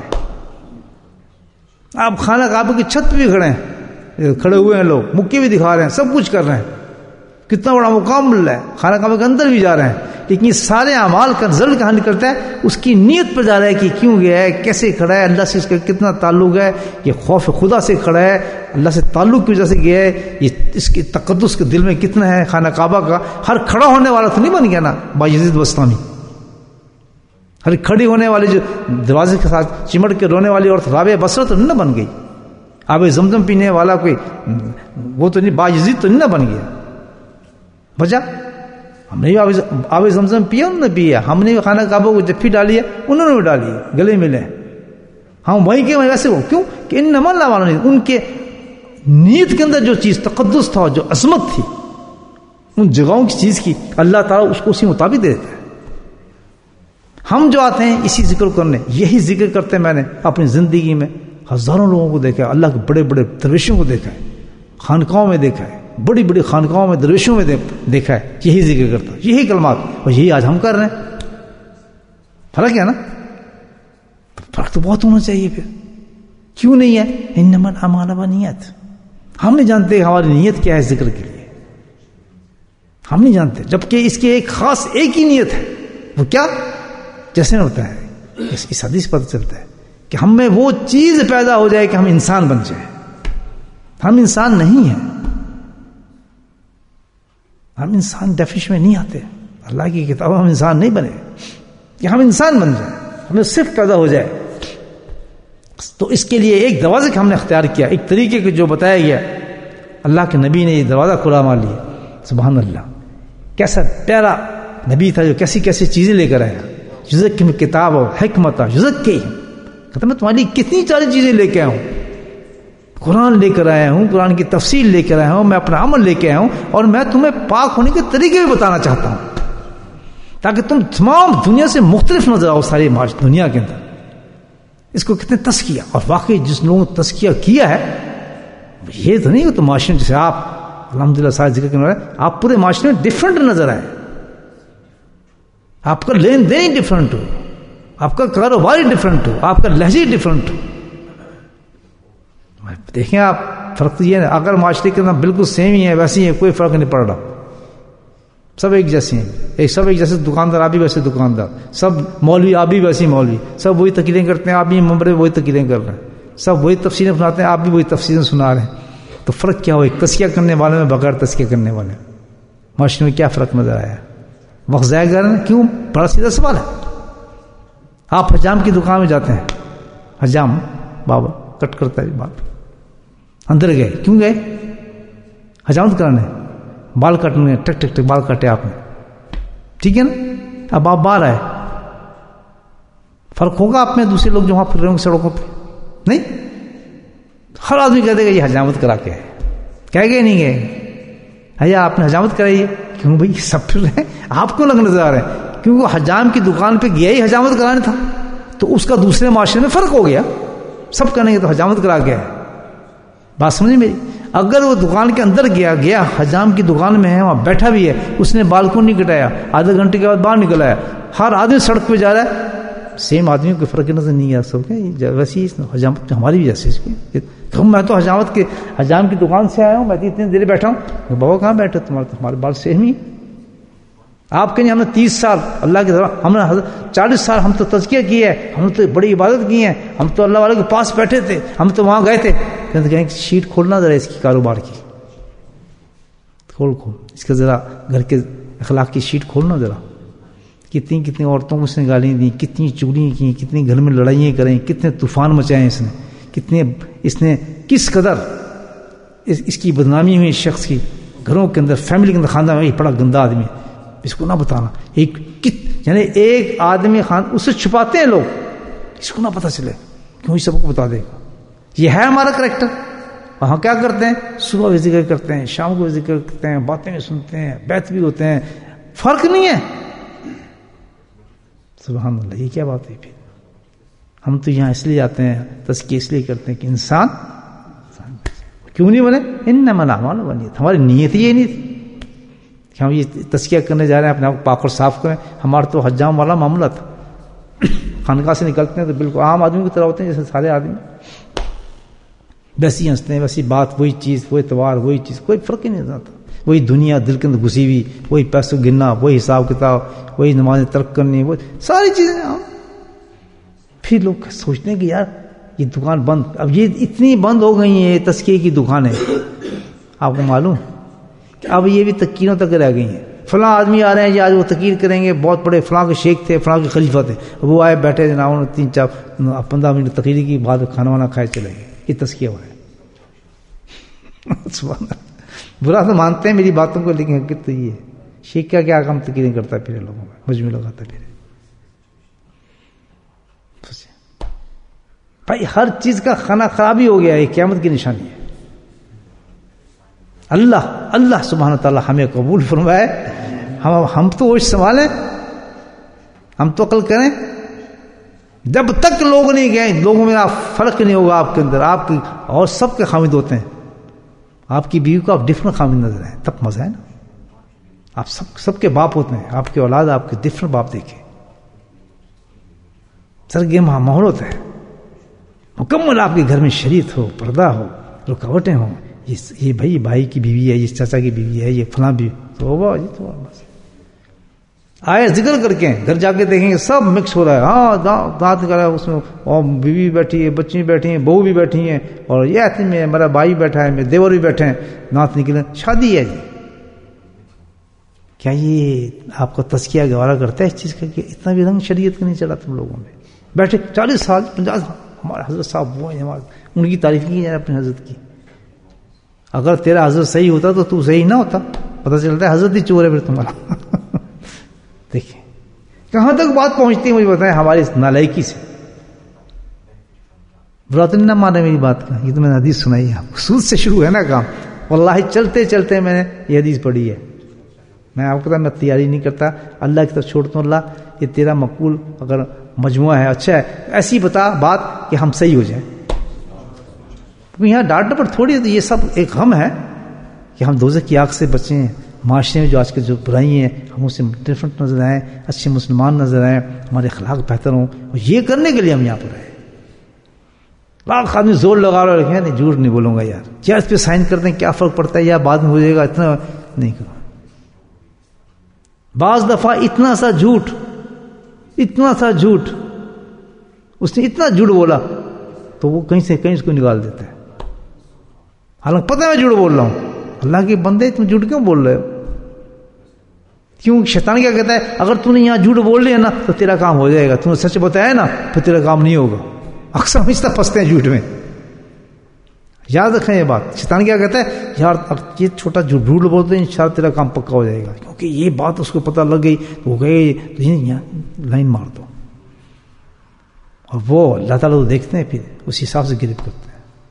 آپ خانہ کعبہ کی چھت پہ بھی کھڑے ہوئے ہیں لوگ، مکے بھی دکھا رہے ہیں، سب کچھ کر رہے ہیں، کتنا بڑا مقام مل رہا ہے، خانہ کعبہ کے اندر بھی جا رہے ہیں، لیکن یہ سارے اعمال کا رزلٹ کہاں نکلتا ہے؟ اس کی نیت پر جا رہا ہے کہ کیوں گیا ہے، کیسے کھڑا ہے، اللہ سے اس کا کتنا تعلق ہے، یہ خوف خدا سے کھڑا ہے، اللہ سے تعلق کی وجہ سے گیا ہے، یہ اس کے تقدس کے دل میں کتنا ہے خانہ کعبہ کا. ہر کھڑا ہونے والا تو نہیں بن گیا نا بایزید بستامی، ہر کھڑی ہونے والی جو دروازے کے ساتھ چمٹ کے رونے والی عورت رابعہ بصرہ تو نہیں نہ بن گئی. آب زمزم پینے والا کوئی وہ تو نہیں، بایزید تو نہیں نہ بن گیا. وجہ ہم نے آب زمزم پیا، انہوں نے پیا، ہم نے خانہ کعبہ کو جفی ڈالی ہے، انہوں نے بھی ڈالی ہے، گلے ملے. ہم وہیں کے ویسے ہو کیوں کہ انما الاعمال بالنیات، ان کے نیت کے اندر جو چیز تقدس تھا، جو عظمت تھی ان جگہوں کی چیز کی، اللہ تعالیٰ اس کو اسی مطابق دے دیتا ہے. ہم جو آتے ہیں اسی ذکر کرنے، یہی ذکر کرتے ہیں. میں نے اپنی زندگی میں ہزاروں لوگوں کو دیکھا ہے، اللہ کے بڑے بڑے درویشوں کو دیکھا ہے، خانقاہوں میں دیکھا ہے، بڑی بڑی خانقاہوں میں درویشوں میں دیکھا ہے، یہی ذکر کرتا ہے، یہی کلمات، اور یہی آج ہم کر رہے ہیں. فرق ہے نا؟ فرق تو بہت ہونا چاہیے. پھر کیوں نہیں ہے؟ انما الاعمال بالنیات. ہم نہیں جانتے ہماری نیت کیا ہے ذکر کے لیے، ہم نہیں جانتے، جبکہ اس کی ایک خاص ایک ہی نیت ہے. وہ کیا؟ جیسے ہوتا ہے اس حدیث پتہ چلتا ہے کہ ہم میں وہ چیز پیدا ہو جائے کہ ہم انسان بن جائیں. ہم انسان نہیں ہیں، ہم انسان ڈیفینیشن میں نہیں آتے. اللہ کی کتاب ہم انسان نہیں بنے کہ ہم انسان بن جائیں، ہمیں صرف پیدا ہو جائے تو اس کے لیے ایک دروازے کا ہم نے اختیار کیا, ایک طریقے کو جو بتایا گیا, اللہ کے نبی نے یہ دروازہ کھلا ہمارے لیے. سبحان اللہ, کیسا پیارا نبی تھا جو کیسی کیسی چیزیں لے کر آیا. یزکی میں کتاب اور حکمت, یزکی, کہتا میں تمہاری کتنی ساری چیزیں لے کے آیا ہوں. قرآن لے کر آیا ہوں, قرآن کی تفصیل لے کر آیا ہوں, میں اپنا عمل لے کے آیا ہوں, اور میں تمہیں پاک ہونے کے طریقے بھی بتانا چاہتا ہوں تاکہ تم تمام دنیا سے مختلف نظر آؤ ساری دنیا کے اندر. اس کو کتنے تزکیہ, اور واقعی جس لوگوں نے تزکیہ کیا ہے, یہ تو نہیں کہ تو معاشرے میں جیسے آپ الحمدللہ سارے ذکر کرنے والے, آپ پورے معاشرے میں ڈفرنٹ نظر آئے, آپ کا لین دین ڈفرنٹ ہو, آپ کا کاروبار ڈفرنٹ ہو, آپ کا لہجے ڈفرنٹ ہو. دیکھیں آپ, فرق یہ ہے اگر معاشرے کے اندر بالکل سیم ہی ہے ویسے ہی ہے, کوئی فرق نہیں پڑ رہا, سب ایک جیسے ہیں, سب ایک جیسے دکاندار آپ بھی ویسے دکاندار, سب مولوی آپ بھی ویسے مولوی, سب وہی تقریریں کرتے ہیں, آپ بھی ممبر وہی تقریریں کر رہے ہیں, سب وہی تفسیریں سناتے ہیں, آپ بھی وہی تفسیریں سنا رہے ہیں. تو فرق کیا ہو ایک تزکیہ کرنے والے میں بغیر تزکیہ کرنے والے معاشرے میں کیا فرق نظر آیا؟ وقت ضائع کر رہے ہیں. کیوں؟ بڑا سیدھا سوال ہے. آپ حجام کی دکان میں جاتے ہیں, حجام بابا کٹ کرتا ہے بال, اندر گئے, کیوں گئے؟ حجامت کرانے, بال کٹنے, ٹک ٹک ٹک بال کاٹے آپ نے, ٹھیک ہے نا. اب آپ باہر آئے, فرق ہوگا آپ میں دوسرے لوگ جو وہاں پھر رہے ہوں سڑکوں پہ؟ نہیں. ہر آدمی کہہ دے گا یہ حجامت کرا کے ہے, کہہ گئے نہیں گئے, حیا آپ نے حجامت کرائی ہے, کیوں بھائی سب پھر رہے ہیں, آپ کو لگ نظر آ رہے ہیں, کیونکہ حجام کی دکان پہ گیا ہی حجامت کرانے تھا, تو اس کا دوسرے معاشرے میں فرق ہو گیا. سب کہنے گے تو حجامت کرا گیا ہے. بات سمجھے میری؟ اگر وہ دکان کے اندر گیا حجام کی دکان میں ہے, وہاں بیٹھا بھی ہے, اس نے بال کو نہیں کٹایا, آدھے گھنٹے کے بعد باہر نکل آیا, ہر آدمی سڑک پہ جا رہا ہے, سیم آدمی کو فرق نظر نہیں آ سب کے ویسی حجامت ہماری بھی جیسے اس کی. میں تو حجام کی دکان سے آیا ہوں, میں اتنی دیر بیٹھا ہوں. بابا کہاں بیٹھے تمہارے بال سیم ہی. آپ کہیں ہم نے 30 سال اللہ کی طرف, ہم نے 40 سال ہم تو تزکیہ کیا ہے, ہم نے تو بڑی عبادت کی ہے, ہم تو اللہ والے کے پاس بیٹھے تھے, ہم تو وہاں گئے تھے. کہیں شیٹ کھولنا ذرا اس کی کاروبار کی, کھول اس کا ذرا گھر کے اخلاق کی شیٹ کھولنا ذرا. کتنی عورتوں کو اس نے گالیاں دی, کتنی چوریاں کی, کتنی گھر میں لڑائیاں کریں, کتنے طوفان مچائے اس نے, کتنے اس نے کس قدر اس کی بدنامی ہوئی, شخص کی گھروں کے اندر, فیملی کے اندر, خاندان میں بڑا گندا آدمی ہے, اس کو نہ بتانا. یعنی ایک آدمی اس سے چھپاتے ہیں لوگ, اس کو نہ پتا چلے, کیوں یہ سب کو بتا دے گا. یہ ہے ہمارا کریکٹر. وہاں کیا کرتے ہیں, صبح بھی ذکر کرتے ہیں, شام کو بھی ذکر کرتے ہیں, باتیں بھی سنتے ہیں, بیت بھی ہوتے ہیں, فرق نہیں ہے. سبحان اللہ, یہ کیا بات ہے پھر؟ ہم تو یہاں اس لیے آتے ہیں, تزکیہ اس لیے کرتے ہیں کہ انسان کیوں نہیں بنے. انما الاعمال بالنیات, ہماری نیت یہ نہیں تھی کہ ہم یہ تزکیہ کرنے جا رہے ہیں, اپنے آپ کو پاک اور صاف کریں. ہمارا تو حجام والا معاملہ تھا. خانقاہ سے نکلتے ہیں تو بالکل عام آدمی کی طرح ہوتے ہیں جیسے سارے آدمی, ویسی ہنستے ہیں, ویسی بات, وہی چیز, وہی اتوار, وہی چیز, کوئی فرق ہی نہیں ہوتا. وہی دنیا دل کے اندر گھسی ہوئی, وہی پیسوں گننا, وہی حساب کتاب, وہی نمازیں ترک کرنی, وہ ساری چیزیں. پھر لوگ سوچتے ہیں کہ یار یہ دکان بند, اب یہ اتنی بند ہو گئی ہیں تزکیے کی دکانیں, آپ کو معلوم کہ اب یہ بھی تقریروں تک رہ گئی ہیں. فلاں آدمی آ رہے ہیں جی, آج وہ تقریر کریں گے, بہت بڑے فلاں کے شیخ تھے, فلاں کے خلیفہ تھے, وہ آئے بیٹھے جناب, انہوں نے 3-4-15 منٹ تقریر کی, بعد کھانا وانا کھائے چلے گئے. یہ تزکیہ ہوا ہے. برا تو مانتے ہیں میری باتوں کو, لیکن حقیقت تو یہ ہے. شیخ کا کیا کام تقریریں کرتا ہے پھر لوگوں میں, مجمع لگاتا ہے پھر. بھائی ہر چیز کا کھانا خرابی ہو گیا ہے, قیامت کی نشانی ہے. اللہ سبحانہ تعالیٰ ہمیں قبول فرمائے. ہم تو ہوش سنبھالیں, ہم تو عقل کریں. جب تک لوگ نہیں گئے, لوگوں میں فرق نہیں ہوگا آپ کے اندر, آپ کی اور سب کے خامد ہوتے ہیں. آپ کی بیوی کو آپ ڈفرنٹ خامد نظر آئیں, تب مزہ ہے نا. آپ سب کے باپ ہوتے ہیں, آپ کے اولاد آپ کے ڈفرنٹ باپ دیکھیں. سرگرم ماحول ہوتا ہے, مکمل آپ کے گھر میں شریعت ہو, پردہ ہو, رکاوٹیں ہوں. یہ بھائی کی بیوی ہے, یہ چاچا کی بیوی ہے, یہ فلاں بیوی, تو بس آئے ذکر کر کے گھر جا کے دیکھیں گے سب مکس ہو رہا ہے. ہاں دانت نکال رہا ہے اس میں, اور بیوی بیٹھی ہے, بچی بیٹھی ہیں, بہو بھی بیٹھی ہیں, اور یہ آتی میں میرا بھائی بیٹھا ہے, میرے دیور بھی بیٹھے ہیں, دانت نکلے. شادی ہے جی. کیا یہ آپ کا تزکیہ گوارا کرتا ہے اس چیز کا کہ اتنا بھی رنگ شریعت کا نہیں چلا تم لوگوں میں؟ بیٹھے 40 سال 50 سال ہمارے حضرت صاحب وہ ہیں، ان کی تعریف کی جائے اپنے حضرت کی. اگر تیرا حضرت صحیح ہوتا تو تو صحیح نہ ہوتا. پتہ چلتا ہے حضرت ہی چور ہے پھر تمہارا. دیکھیں کہاں تک بات پہنچتی ہے مجھے بتائیں ہماری اس نالائکی سے. برا تو نہ مانے میری بات کا، یہ تو میں نے حدیث سنائی ہے. سود سے شروع ہے نا کام. واللہ چلتے چلتے میں نے یہ حدیث پڑھی ہے. میں آپ کو میں تیاری نہیں کرتا، اللہ کی طرف چھوڑتا ہوں. اللہ یہ تیرا مقبول اگر مجموعہ ہے اچھا ہے، ایسی بتا بات کہ ہم صحیح ہو جائیں. یہاں ڈانٹنے پر تھوڑی، یہ سب ایک غم ہے کہ ہم دوزخ کی آگ سے بچیں. معاشرے میں جو آج کل جو برائی ہیں ہم اسے ڈفرنٹ نظر آئیں، اچھے مسلمان نظر آئیں، ہمارے اخلاق بہتر ہوں. اور یہ کرنے کے لیے ہم یہاں پر آئے. لاکھ آدمی زور لگا رہا ہے، نہیں جھوٹ نہیں بولوں گا یار، کیا اس پہ سائن کرتے ہیں، کیا فرق پڑتا ہے، یا بعد میں ہو جائے گا، اتنا نہیں کرو. بعض دفعہ اتنا سا جھوٹ اس نے اتنا جھوٹ بولا تو وہ کہیں سے کہیں اس کو نکال دیتا ہے. حالانکہ پتہ ہے میں جھوٹ بول رہا ہوں. اللہ کے بندے تم جھوٹ کیوں بول رہے ہو؟ کیوں؟ شیطان کیا کہتا ہے، اگر تو نے یہاں جھوٹ بول لیا نا تو تیرا کام ہو جائے گا، تم نے سچ بتایا نا پھر تیرا کام نہیں ہوگا. اکثر ہم اس طرح پھنستے ہیں جھوٹ میں. یاد رکھیں یہ بات. شیطان کیا کہتا ہے، یار یہ چھوٹا جھوٹ بولتے ہیں انشاءاللہ تیرا کام پکا ہو جائے گا، کیونکہ یہ بات اس کو پتہ لگ گئی تو وہ گئے یہاں لائن مار دو. اور وہ اللہ تعالیٰ کو دیکھتے ہیں پھر اس حساب سے گرفت کرتے ہیں.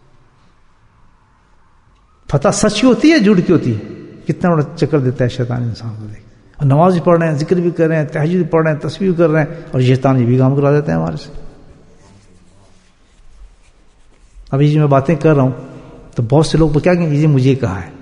فتح سچ کی ہوتی ہے جھوٹ کی ہوتی ہے. کتنا بڑا چکر دیتا ہے شیطان انسان کو. دیکھ اور نماز بھی پڑھ رہے ہیں، ذکر بھی کر رہے ہیں، تہجد بھی پڑھ رہے ہیں، تسبیح بھی کر رہے ہیں، اور شیطان یہ بھی کام کرا دیتے ہیں ہمارے سے. ابھی جی میں باتیں کر رہا ہوں تو بہت سے لوگ کیا کہیں جی مجھے کہا ہے.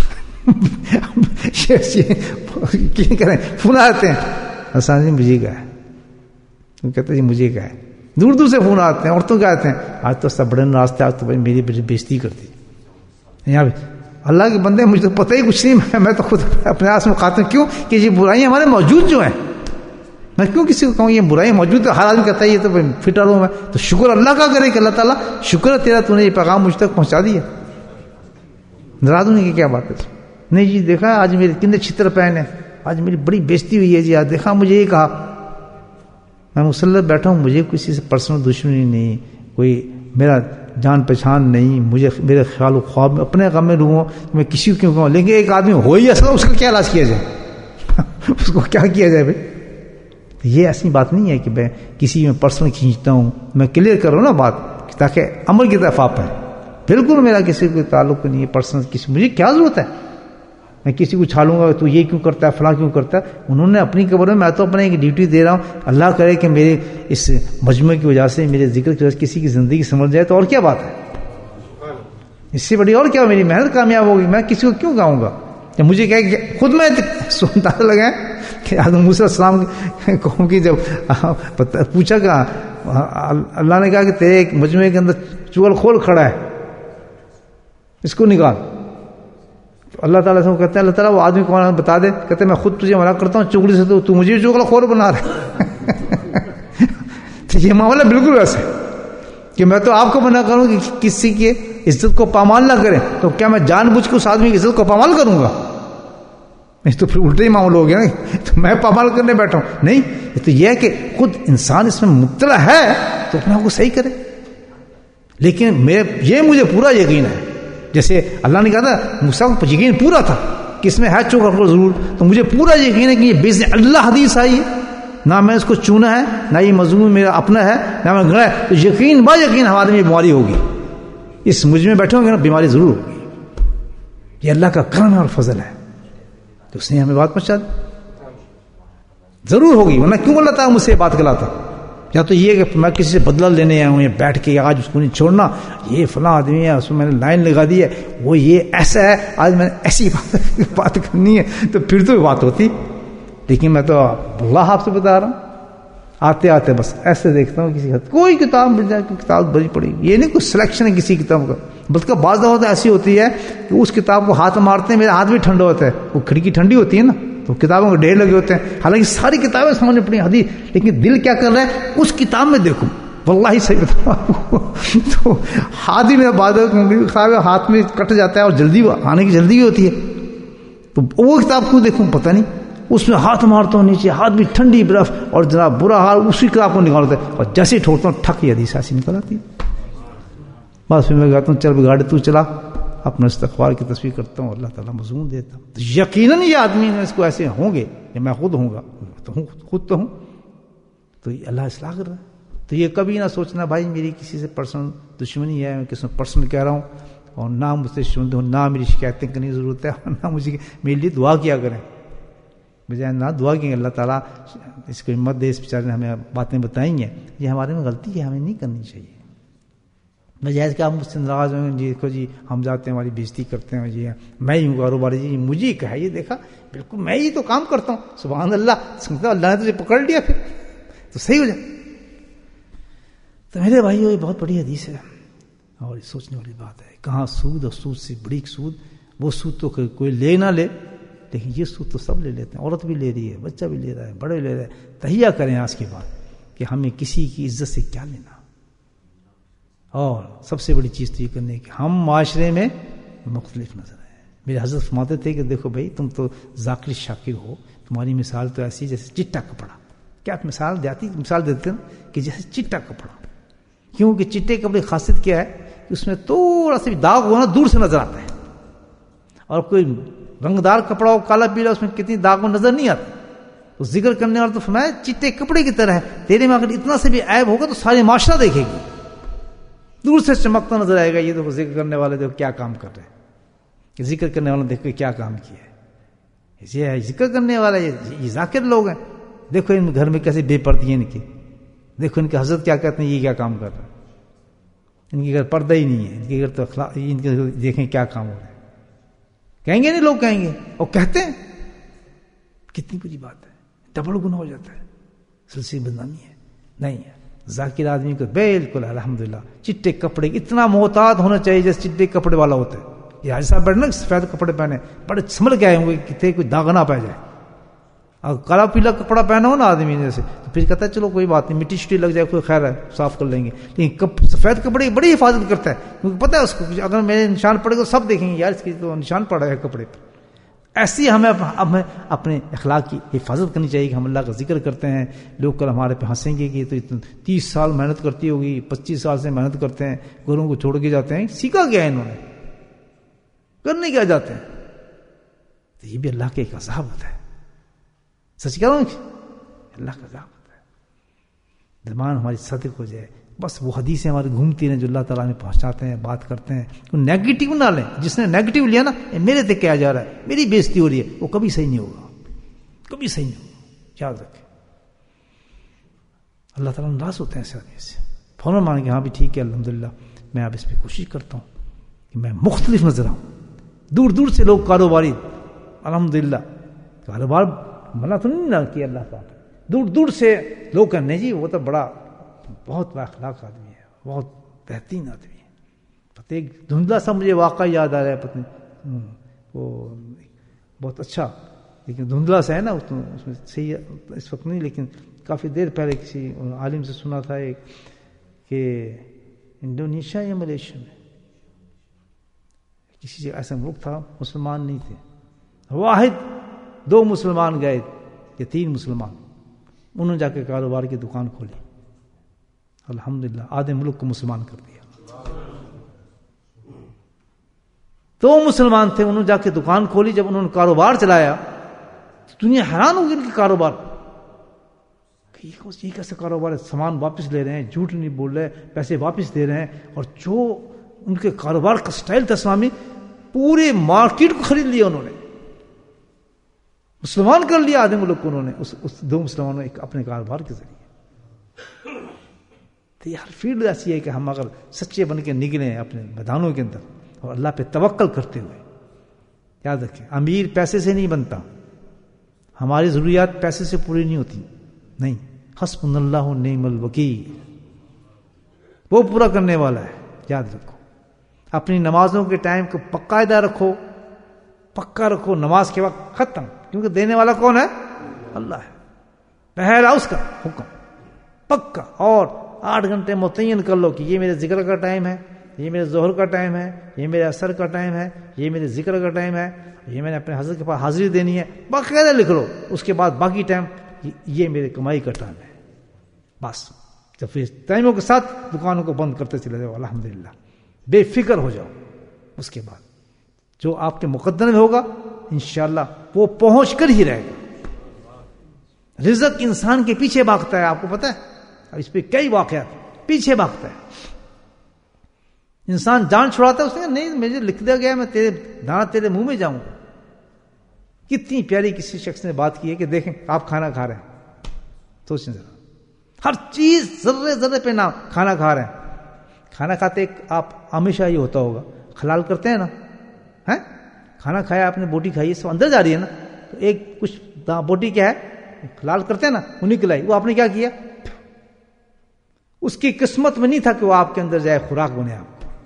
کیا کریں، فون آتے ہیں حسان جی مجھے کہا ہے. وہ کہتے ہیں جی مجھے کہا ہے. دور دور سے فون آتے ہیں. عورتوں کیا آتے ہیں، آج تو سب بڑے راستے، آج تو میری بےزتی کرتی. یہاں پہ اللہ کے بندے مجھے تو پتہ ہی کچھ نہیں. میں تو خود اپنے آپ سے مخاطب کیوں کہ یہ برائیاں ہمارے موجود جو ہیں. میں کیوں کسی کو کہوں یہ برائیاں موجود ہے. ہر آدمی کہتا ہے یہ تو فٹر ہوں میں. تو شکر اللہ کا کرے کہ اللہ تعالیٰ شکر ہے تیرا، تو نے یہ پیغام مجھ تک پہنچا دیا. ناراض ہونے کی کیا بات ہے؟ نہیں جی دیکھا آج میرے کتنے چھتر پہنے، آج میری بڑی بےزتی ہوئی ہے جی، آج دیکھا مجھے یہ کہا. میں مسلط بیٹھا ہوں، مجھے کسی سے پرسنل دشمنی نہیں، کوئی میرا جان پہچان نہیں، مجھے میرے خیال و خواب میں اپنے غم میں ڈوبوں میں کسی کو کیوں کہوں. لیکن ایک آدمی ہو ہی ایسا، اس کا کیا علاج کیا جائے؟ اس کو کیا کیا جائے بھائی؟ یہ ایسی بات نہیں ہے کہ میں کسی میں پرسنل کھینچتا ہوں. میں کلیئر کروں نا بات تاکہ عمل کی طرف آپ ہے. بالکل میرا کسی کو تعلق نہیں ہے پرسنل. کسی مجھے کیا ضرورت ہے میں کسی کو چھالوں گا تو یہ کیوں کرتا ہے، فلاں کیوں کرتا ہے. انہوں نے اپنی قبر میں تو اپنے ایک ڈیوٹی دے رہا ہوں. اللہ کرے کہ میرے اس مجموعے کی وجہ سے، میرے ذکر کی وجہ سے کسی کی زندگی سمجھ جائے تو اور کیا بات ہے. اس سے بڑی اور کیا میری محنت کامیاب ہوگی. میں کسی کو کیوں کہوں گا کہ مجھے کہ خود میں سنتا لگا کہ آدم موسیٰ السلام قوم کی جب پوچھا کہ اللہ نے کہا کہ تیرے ایک مجموعے کے اندر چغل خول کھڑا ہے، اس کو نکال. اللہ تعالیٰ سے کہتے ہیں اللہ تعالیٰ وہ آدمی کون بتا دے. کہتے ہیں میں خود تجھے منع کرتا ہوں چگلی سے، تو مجھے چغل خور بنا رہا ہے. تو یہ معاملہ بالکل ویسے کہ میں تو آپ کو منع کروں کہ کسی کی عزت کو پامال نہ کریں، تو کیا میں جان بوجھ کے اس آدمی کی عزت کو پامال کروں گا؟ نہیں تو پھر الٹا ہی معاملہ ہو گیا نا. تو میں پامال کرنے بیٹھا ہوں نہیں. تو یہ ہے کہ خود انسان اس میں مبتلا ہے تو اپنے آپ کو صحیح کرے. لیکن یہ مجھے پورا یقین ہے، جیسے اللہ نے کہا تھا موسیٰ کو یقین پورا تھا کہ اس میں ہے چوکر کو ضرور، تو مجھے پورا یقین ہے کہ یہ باذن اللہ حدیث آئی ہے. نہ میں اس کو چنا ہے، نہ یہ مضمون میرا اپنا ہے، نہ میں گڑا ہے. تو یقین با یقین ہمارے میں بیماری ہوگی. اس مجھ میں بیٹھے ہوں گے نا بیماری ضرور ہوگی. یہ اللہ کا کرم ہے اور فضل ہے تو اس نے ہمیں بات پہنچا دی. ضرور ہوگی، ورنہ کیوں اللہ تعالیٰ مجھ سے بات کلاتا. یا تو یہ کہ میں کسی سے بدلہ لینے آیا ہوں یا بیٹھ کے آج اس کو نہیں چھوڑنا، یہ فلاں آدمی ہے اس میں میں نے لائن لگا دی ہے، وہ یہ ایسا ہے، آج میں نے ایسی بات کرنی ہے، تو پھر تو بات ہوتی. لیکن میں تو اللہ آپ سے بتا رہا ہوں، آتے آتے بس ایسے دیکھتا ہوں کسی کوئی کتاب مل جائے، کتاب بڑی پڑی. یہ نہیں کوئی سلیکشن ہے کسی کتاب کا، بلکہ بعض دفعہ ایسی ہوتی ہے کہ اس کتاب کو ہاتھ مارتے ہیں میرا ہاتھ بھی ٹھنڈا ہوتا ہے. وہ کھڑکی ٹھنڈی ہوتی ہے نا، تو کتابوں کے ڈھیر لگے ہوتے ہیں، حالانکہ ساری کتابیں سامنے پڑی حدیث، لیکن دل کیا کر رہا ہے اس کتاب میں دیکھوں. واللہ صحیح بتاؤں آپ کو، تو ہاتھ ہی میرا بعد ہاتھ میں کٹ جاتا ہے اور جلدی آنے کی جلدی بھی ہوتی ہے. تو وہ کتاب کیوں دیکھوں پتہ نہیں. اس میں ہاتھ مارتا ہوں نیچے، ہاتھ بھی ٹھنڈی برف، اور جناب برا حال اسی کتاب کو نکالتا ہے، اور جیسے ٹھوڑتا ہوں ٹھک یہ حدیث ایسی نکل آتی ہے. بس پھر میں کہتا ہوں چل گاڑی تو چلا، اپنا استغفار کی تصویر کرتا ہوں، اللہ تعالیٰ مضمون دیتا ہوں. تو یقیناً یہ آدمی اس کو ایسے ہوں گے کہ میں خود ہوں گا، تو ہوں خود تو ہوں، تو یہ اللہ اصلاح کر رہا ہے. تو یہ کبھی نہ سوچنا بھائی میری کسی سے پرسنل دشمنی ہے، میں کسی کو پرسنل کہہ رہا ہوں، اور نہ مجھ سے سنتے ہوں، نہ میری شکایتیں کرنے کی ضرورت ہے، اور نہ مجھے میرے لیے دعا کیا کریں. بجائے نہ دعا کی اللہ تعالیٰ اس کو ہمت دے، اس بیچارے نے ہمیں باتیں بتائی ہیں، یہ ہمارے میں غلطی ہے، ہمیں نہیں کرنی چاہیے. بجائے کہ آپ مجھ سے ناراض ہوں جی دیکھو جی ہم جاتے ہیں ہماری بےزتی کرتے ہیں جی میں ہی ہوں کاروباری جی مجھے کہا یہ دیکھا بالکل میں ہی تو کام کرتا ہوں، سبحان اللہ، سنتا اللہ نے تجھے پکڑ لیا پھر تو صحیح ہو جائے. تو میرے بھائیو یہ بہت بڑی حدیث ہے اور سوچنے والی بات ہے. کہاں سود، اور سود سے بڑی سود، وہ سود تو کوئی لے نہ لے، لیکن یہ سود تو سب لے لیتے ہیں، عورت بھی لے رہی ہے، بچہ بھی لے رہا ہے، بڑے لے رہے ہیں. تہیہ کریں آج کے بعد کہ ہمیں کسی کی عزت سے کیا لینا. اور سب سے بڑی چیز تو یہ کرنے کہ ہم معاشرے میں مختلف نظر آئے. میرے حضرت فرماتے تھے کہ دیکھو بھائی تم تو ذاکر شاکر ہو، تمہاری مثال تو ایسی جیسے چٹا کپڑا. کیا مثال دیتے ہیں کہ جیسے چٹا کپڑا. کیونکہ چٹے کپڑے کی خاصیت کیا ہے کہ اس میں تھوڑا سا بھی داغ ہونا دور سے نظر آتا ہے، اور کوئی رنگدار کپڑا ہو کالا پیلا اس میں کتنی داغ ہو نظر نہیں آتا. تو ذکر کرنے والا تو فرمایا چٹے کپڑے کی طرح ہے، تیرے میں اگر اتنا سے بھی عیب ہوگا تو سارے معاشرہ دیکھے گی، دور سے چمکتا نظر آئے گا. یہ دیکھو ذکر کرنے والے دیکھو کیا کام کر رہے ہیں، ذکر کرنے والے دیکھو کیا کام کیا ہے. یہ ہے ذکر کرنے والا، یہ ذاکر لوگ ہیں. دیکھو ان گھر میں کیسے بے پردی ہیں ان کی، دیکھو ان کے حضرت کیا کہتے ہیں، یہ کیا کام کر رہے ہیں. ان کے گھر پردہ ہی نہیں ہے، ان کے گھر تو اخلاق، ان کے دیکھیں کیا کام ہو رہا ہے. کہیں گے نہیں لوگ کہیں گے، اور کہتے ہیں. کتنی بری بات ہے، ڈبل گناہ ہو جاتا ہے، سلسلہ بدنامی ہے. نہیں ہے ذاکر آدمی کو بالکل الحمدللہ چٹے کپڑے اتنا محتاط ہونا چاہیے جیسے چٹے کپڑے والا ہوتا ہے. یہ حاجی صاحب بیٹھے نا سفید کپڑے پہنے بڑے سنبھل کے آئے ہوں گے کہ کوئی داغ نہ پہ جائے. اور کالا پیلا کپڑا پہنا ہو نا آدمی جیسے تو پھر کہتا ہے چلو کوئی بات نہیں، مٹی شٹی لگ جائے کوئی خیر ہے صاف کر لیں گے. لیکن سفید کپڑے کی بڑی حفاظت کرتا ہے، کیونکہ پتہ ہے اس کو اگر میرے نشان پڑے گا سب دیکھیں گے یار اس کی تو نشان پڑا ہے کپڑے پر. ایسی ہمیں اپنے اخلاق کی حفاظت کرنی چاہیے کہ ہم اللہ کا ذکر کرتے ہیں، لوگ کل ہمارے پہ ہنسیں گے کہ تو 30 سال محنت کرتی ہوگی، 25 سال سے محنت کرتے ہیں، گھروں کو چھوڑ کے جاتے ہیں. سیکھا کیا ہے انہوں نے، کرنے کیا جاتے ہیں. تو یہ بھی اللہ کے ایک عذاب ہوتا ہے. سچ کہہ رہا ہوں اللہ کا عذاب ہوتا ہے. دلمان ہماری صدق ہو جائے. بس وہ حدیثیں ہماری گھومتی ہیں جو اللہ تعالیٰ میں پہنچاتے ہیں، بات کرتے ہیں. نیگیٹو نہ لیں. جس نے نیگیٹو لیا نا میرے تک کیا جا رہا ہے، میری بےزتی ہو رہی ہے، وہ کبھی صحیح نہیں ہوگا، کبھی صحیح نہیں ہوگا. یاد رکھیں اللہ تعالیٰ ناراض ہوتے ہیں ایسے آدمی سے. فوراً مان کے ہاں بھی ٹھیک ہے الحمدللہ میں اب اس پہ کوشش کرتا ہوں کہ میں مختلف نظر آؤں. دور دور سے لوگ کاروباری الحمدللہ کاروبار منع تو نہیں نہ کیا اللہ تعالیٰ، دور دور سے لوگ کہنے جی وہ تو بڑا بہت با اخلاق آدمی ہے، بہت بہترین آدمی ہے. پتہ ایک دھندلا سا مجھے واقعہ یاد آ رہا ہے، پتہ وہ بہت اچھا لیکن دھندلا سا ہے نا، اس میں صحیح اس وقت نہیں، لیکن کافی دیر پہلے کسی عالم سے سنا تھا ایک کہ انڈونیشیا یا ملیشیا میں کسی ایسا ملک تھا مسلمان نہیں تھے، واحد 2 مسلمان گئے یا 3 مسلمان، انہوں نے جا کے کاروبار کی دکان کھولی، الحمدللہ آدھے ملک کو مسلمان کر دیا. 2 مسلمان تھے، انہوں نے جا کے دکان کھولی. جب انہوں نے کاروبار چلایا تو دنیا حیران ہوگی ان کے کاروبار، یہ کیسے کاروبار ہے، سامان واپس لے رہے ہیں، جھوٹ نہیں بول رہے، پیسے واپس دے رہے ہیں، اور جو ان کے کاروبار کا سٹائل تھا اسلامی، پورے مارکیٹ کو خرید لیا انہوں نے، مسلمان کر لیا آدھے ملک کو انہوں نے اس 2 مسلمانوں ایک اپنے کاروبار کے ذریعے. تو یہ ہر فیلڈ ایسی ہے کہ ہم اگر سچے بن کے نکلیں اپنے میدانوں کے اندر اور اللہ پہ توکل کرتے ہوئے. یاد رکھیں امیر پیسے سے نہیں بنتا، ہماری ضروریات پیسے سے پوری نہیں ہوتی، نہیں، حسبنا اللہ و نعم الوکیل، وہ پورا کرنے والا ہے. یاد رکھو اپنی نمازوں کے ٹائم کو پکا رکھو، پکا رکھو، نماز کے وقت ختم، کیونکہ دینے والا کون ہے؟ اللہ ہے. پہلا اس کا حکم پکا، اور 8 گھنٹے متعین کر لو کہ یہ میرے ذکر کا ٹائم ہے، یہ میرے ظہر کا ٹائم ہے، یہ میرے عصر کا ٹائم ہے، یہ میرے ذکر کا ٹائم ہے، یہ میں نے اپنے حضرت کے پاس حاضری دینی ہے، باقاعدہ لکھ لو. اس کے بعد باقی ٹائم یہ میرے کمائی کا ٹائم ہے. بس جب پھر ٹائموں کے ساتھ دکانوں کو بند کرتے چلے جاؤ الحمدللہ. بے فکر ہو جاؤ. اس کے بعد جو آپ کے مقدر میں ہوگا انشاءاللہ وہ پہنچ کر ہی رہے گا. رزق انسان کے پیچھے بھاگتا ہے, آپ کو پتا ہے, اب اس پہ کئی واقعات, پیچھے بھاگتا ہے. انسان جان چھڑاتا ہے, اس نے نہیں مجھے لکھ دیا گیا میں تیرے دانا تیرے منہ میں جاؤں. کتنی پیاری کسی شخص نے بات کی ہے کہ دیکھیں آپ کھانا کھا رہے ہیں, سوچیں ذرا, ہر چیز ذرے ذرے پہ نام کھانا کھا رہے ہیں. کھانا کھاتے آپ ہمیشہ یہ ہوتا ہوگا حلال کرتے ہیں نا, ہیں کھانا کھایا آپ نے, بوٹی کھائی, سب اندر جا رہی ہے نا, تو ایک کچھ بوٹی کیا ہے حلال کرتے ہیں نا, وہ نکل آئی, وہ آپ نے کیا کیا, اس کی قسمت میں نہیں تھا کہ وہ آپ کے اندر جائے خوراک بنے آپ کو,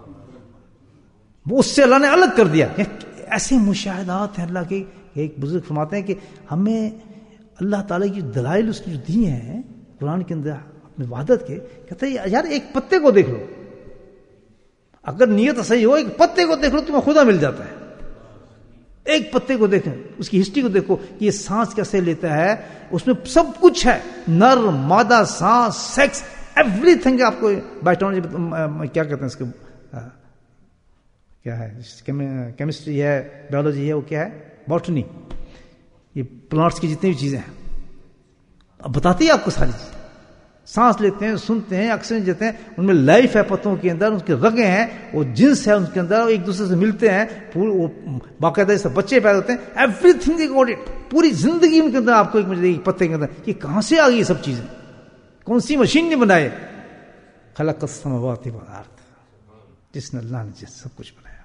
وہ اس سے اللہ نے الگ کر دیا. ایسے مشاہدات ہیں اللہ کے. ایک بزرگ فرماتے ہیں کہ ہمیں اللہ تعالیٰ کی دلائل اس کی جو دی ہیں قرآن کے اندر اپنے وحدت کے, کہتے ہیں یار ایک پتے کو دیکھ لو, اگر نیت صحیح ہو ایک پتے کو دیکھ لو تمہیں خدا مل جاتا ہے. ایک پتے کو دیکھیں, اس کی ہسٹری کو دیکھو کہ یہ سانس کیسے لیتا ہے, اس میں سب کچھ ہے, نر مادہ سانس سیکس ایوری تھنگ. آپ کو بایوٹیکنالوجی کیا کہتے ہیں اس کو, کیا ہے کیمسٹری ہے, بایولوجی ہے, وہ کیا ہے باٹنی, یہ پلانٹس کی جتنی بھی چیزیں ہیں اب بتاتی ہے آپ کو ساری چیز. سانس لیتے ہیں, سنتے ہیں, آکسیجن دیتے ہیں, ان میں لائف ہے پتوں کے اندر, ان کے رگیں ہیں, وہ جنس ہے ان کے اندر, ایک دوسرے سے ملتے ہیں, باقاعدہ سے بچے پیدا ہوتے ہیں, ایوری تھنگ اباؤٹ اٹ, پوری زندگی ان کے اندر آپ کو ایک پتے کے اندر, یہ کہاں سے آ گئی یہ سب چیزیں, کون سی مشین نے بنائے, خلق السماوات والارض, جس نے اللہ نے سب کچھ بنایا.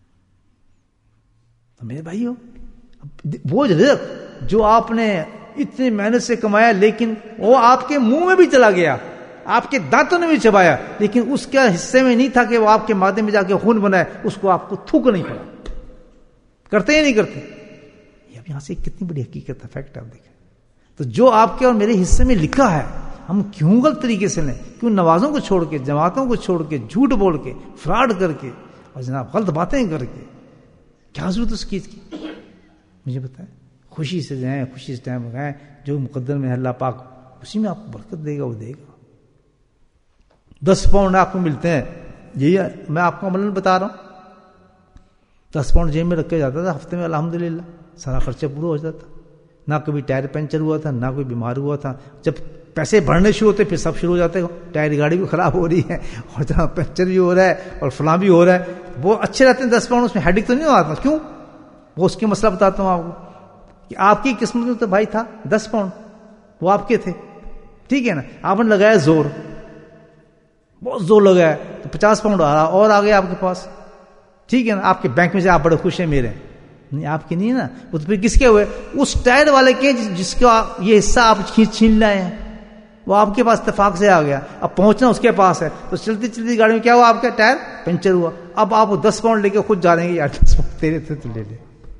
تو میرے بھائیو وہ رزق جو آپ نے اتنی محنت سے کمایا لیکن وہ آپ کے منہ میں بھی چلا گیا, آپ کے دانتوں نے بھی چبایا, لیکن اس کے حصے میں نہیں تھا کہ وہ آپ کے معدے میں جا کے خون بنائے, اس کو آپ کو تھوک نہیں پڑا. کرتے ہی نہیں کرتے. یہ اب یہاں سے کتنی بڑی حقیقت ہے, فیکٹ آپ دیکھیں. تو جو آپ کے اور میرے حصے میں لکھا ہے ہم کیوں غلط طریقے سے لیں, کیوں نمازوں کو چھوڑ کے, جماعتوں کو چھوڑ کے, جھوٹ بول کے, فراڈ کر کے, اور جناب غلط باتیں کر کے, کیا ضرورت اس چیز کی؟ مجھے بتائیں. خوشی سے جائیں, خوشی سے ٹائم لگائیں, جو مقدر میں اللہ پاک اسی میں آپ کو برکت دے گا, وہ دے گا. 10 پاؤنڈ آپ کو ملتے ہیں, یہی میں آپ کو عملاً بتا رہا ہوں. 10 پاؤنڈ جیب میں رکھ کے جاتا تھا ہفتے میں, الحمدللہ سارا خرچہ پورا ہو جاتا. نہ کبھی ٹائر پنچر ہوا تھا, نہ کوئی بیمار ہوا تھا. جب پیسے بڑھنے شروع ہوتے پھر سب شروع ہو جاتے, ٹائر گاڑی بھی خراب ہو رہی ہے, اور جہاں پنچر بھی ہو رہا ہے, اور فلاں بھی ہو رہا ہے. وہ اچھے رہتے ہیں 10 پاؤنڈ, اس میں ہیڈک تو نہیں ہوتا. کیوں؟ وہ اس کے مسئلہ بتاتا ہوں آپ کو, کہ آپ کی قسمت میں تو بھائی تھا 10 پاؤنڈ, وہ آپ کے تھے, ٹھیک ہے نا. آپ نے لگایا زور, بہت زور لگایا, تو 50 پاؤنڈ آ رہا اور آ گیا آپ کے پاس, ٹھیک ہے نا. آپ کے بینک میں سے آپ بڑے خوش ہیں, میرے نہیں, آپ کے نہیں ہے نا. وہ تو پھر کس کے ہوئے؟ اس ٹائر والے کے جس کا یہ حصہ آپ چھین لائے ہیں, وہ آپ کے پاس اتفاق سے آ گیا. اب پہنچنا اس کے پاس ہے, تو چلتی چلتی گاڑی میں کیا ہوا, آپ کا ٹائر پنچر ہوا. اب آپ 10 پاؤنڈ لے کے خود جا رہے ہیں, یار 10 پاؤنڈ تیرے تھے تو لے لے.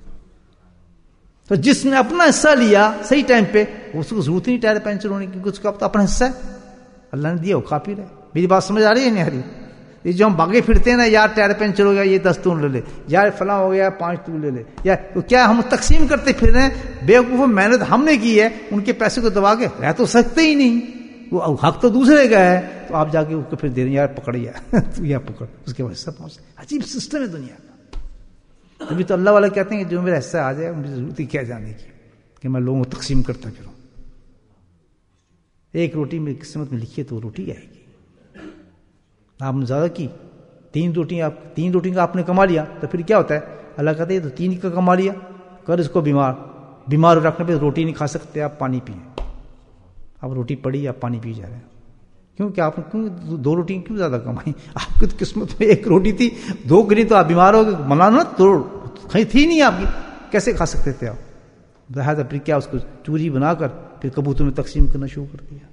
تو جس نے اپنا حصہ لیا صحیح ٹائم پہ, اس کو ضرورت نہیں ٹائر پنچر ہونے کی, کیونکہ اس کا اپنا حصہ ہے, اللہ نے دیا, وہ کھا پی رہے. میری بات سمجھ آ رہی ہے نہیں آ رہی؟ یہ جو ہم بھاگے پھرتے ہیں نا, یار ٹائر پنچر ہو گیا, یہ 10 تو لے لے, یار فلاں ہو گیا 5 تو لے لے, یا تو کیا ہم تقسیم کرتے پھر رہے ہیں؟ بیوقوف محنت ہم نے کی ہے, ان کے پیسے کو دبا کے رہ تو سکتے ہی نہیں, وہ حق تو دوسرے کا ہے. تو آپ جا کے اس کو پھر دے رہے ہیں, یار پکڑیا تو یا پکڑ, اس کے بعد حصہ پہنچ. عجیب سسٹم ہے دنیا کا. ابھی تو اللہ والا کہتے ہیں کہ جو میرا حصہ آ جائے, مجھے ضرورت ہی کیا جانے کی کہ میں لوگوں کو تقسیم کرتا پھروں. ایک روٹی میری قسمت میں لکھی ہے تو وہ روٹی آئے گی. آپ نے زیادہ کی, 3 روٹی کا آپ نے کما لیا, تو پھر کیا ہوتا ہے؟ اللہ کہتے ہیں تو 3 کا کما لیا, کر اس کو بیمار رکھنے پہ روٹی نہیں کھا سکتے, آپ پانی پئیں. اب روٹی پڑی, آپ پانی پی جا رہے ہیں. کیونکہ آپ نے کیوں 2 روٹی کیوں زیادہ کمائی؟ آپ کی تو قسمت میں 1 روٹی تھی, 2 گری تو آپ بیمار ہو گئے. ملانا تو کہیں تھی نہیں آپ کی, کیسے کھا سکتے تھے آپ؟ لہٰذا پھر کیا, اس کو چوری بنا کر پھر کبوتروں میں تقسیم کرنا شروع کر دیا.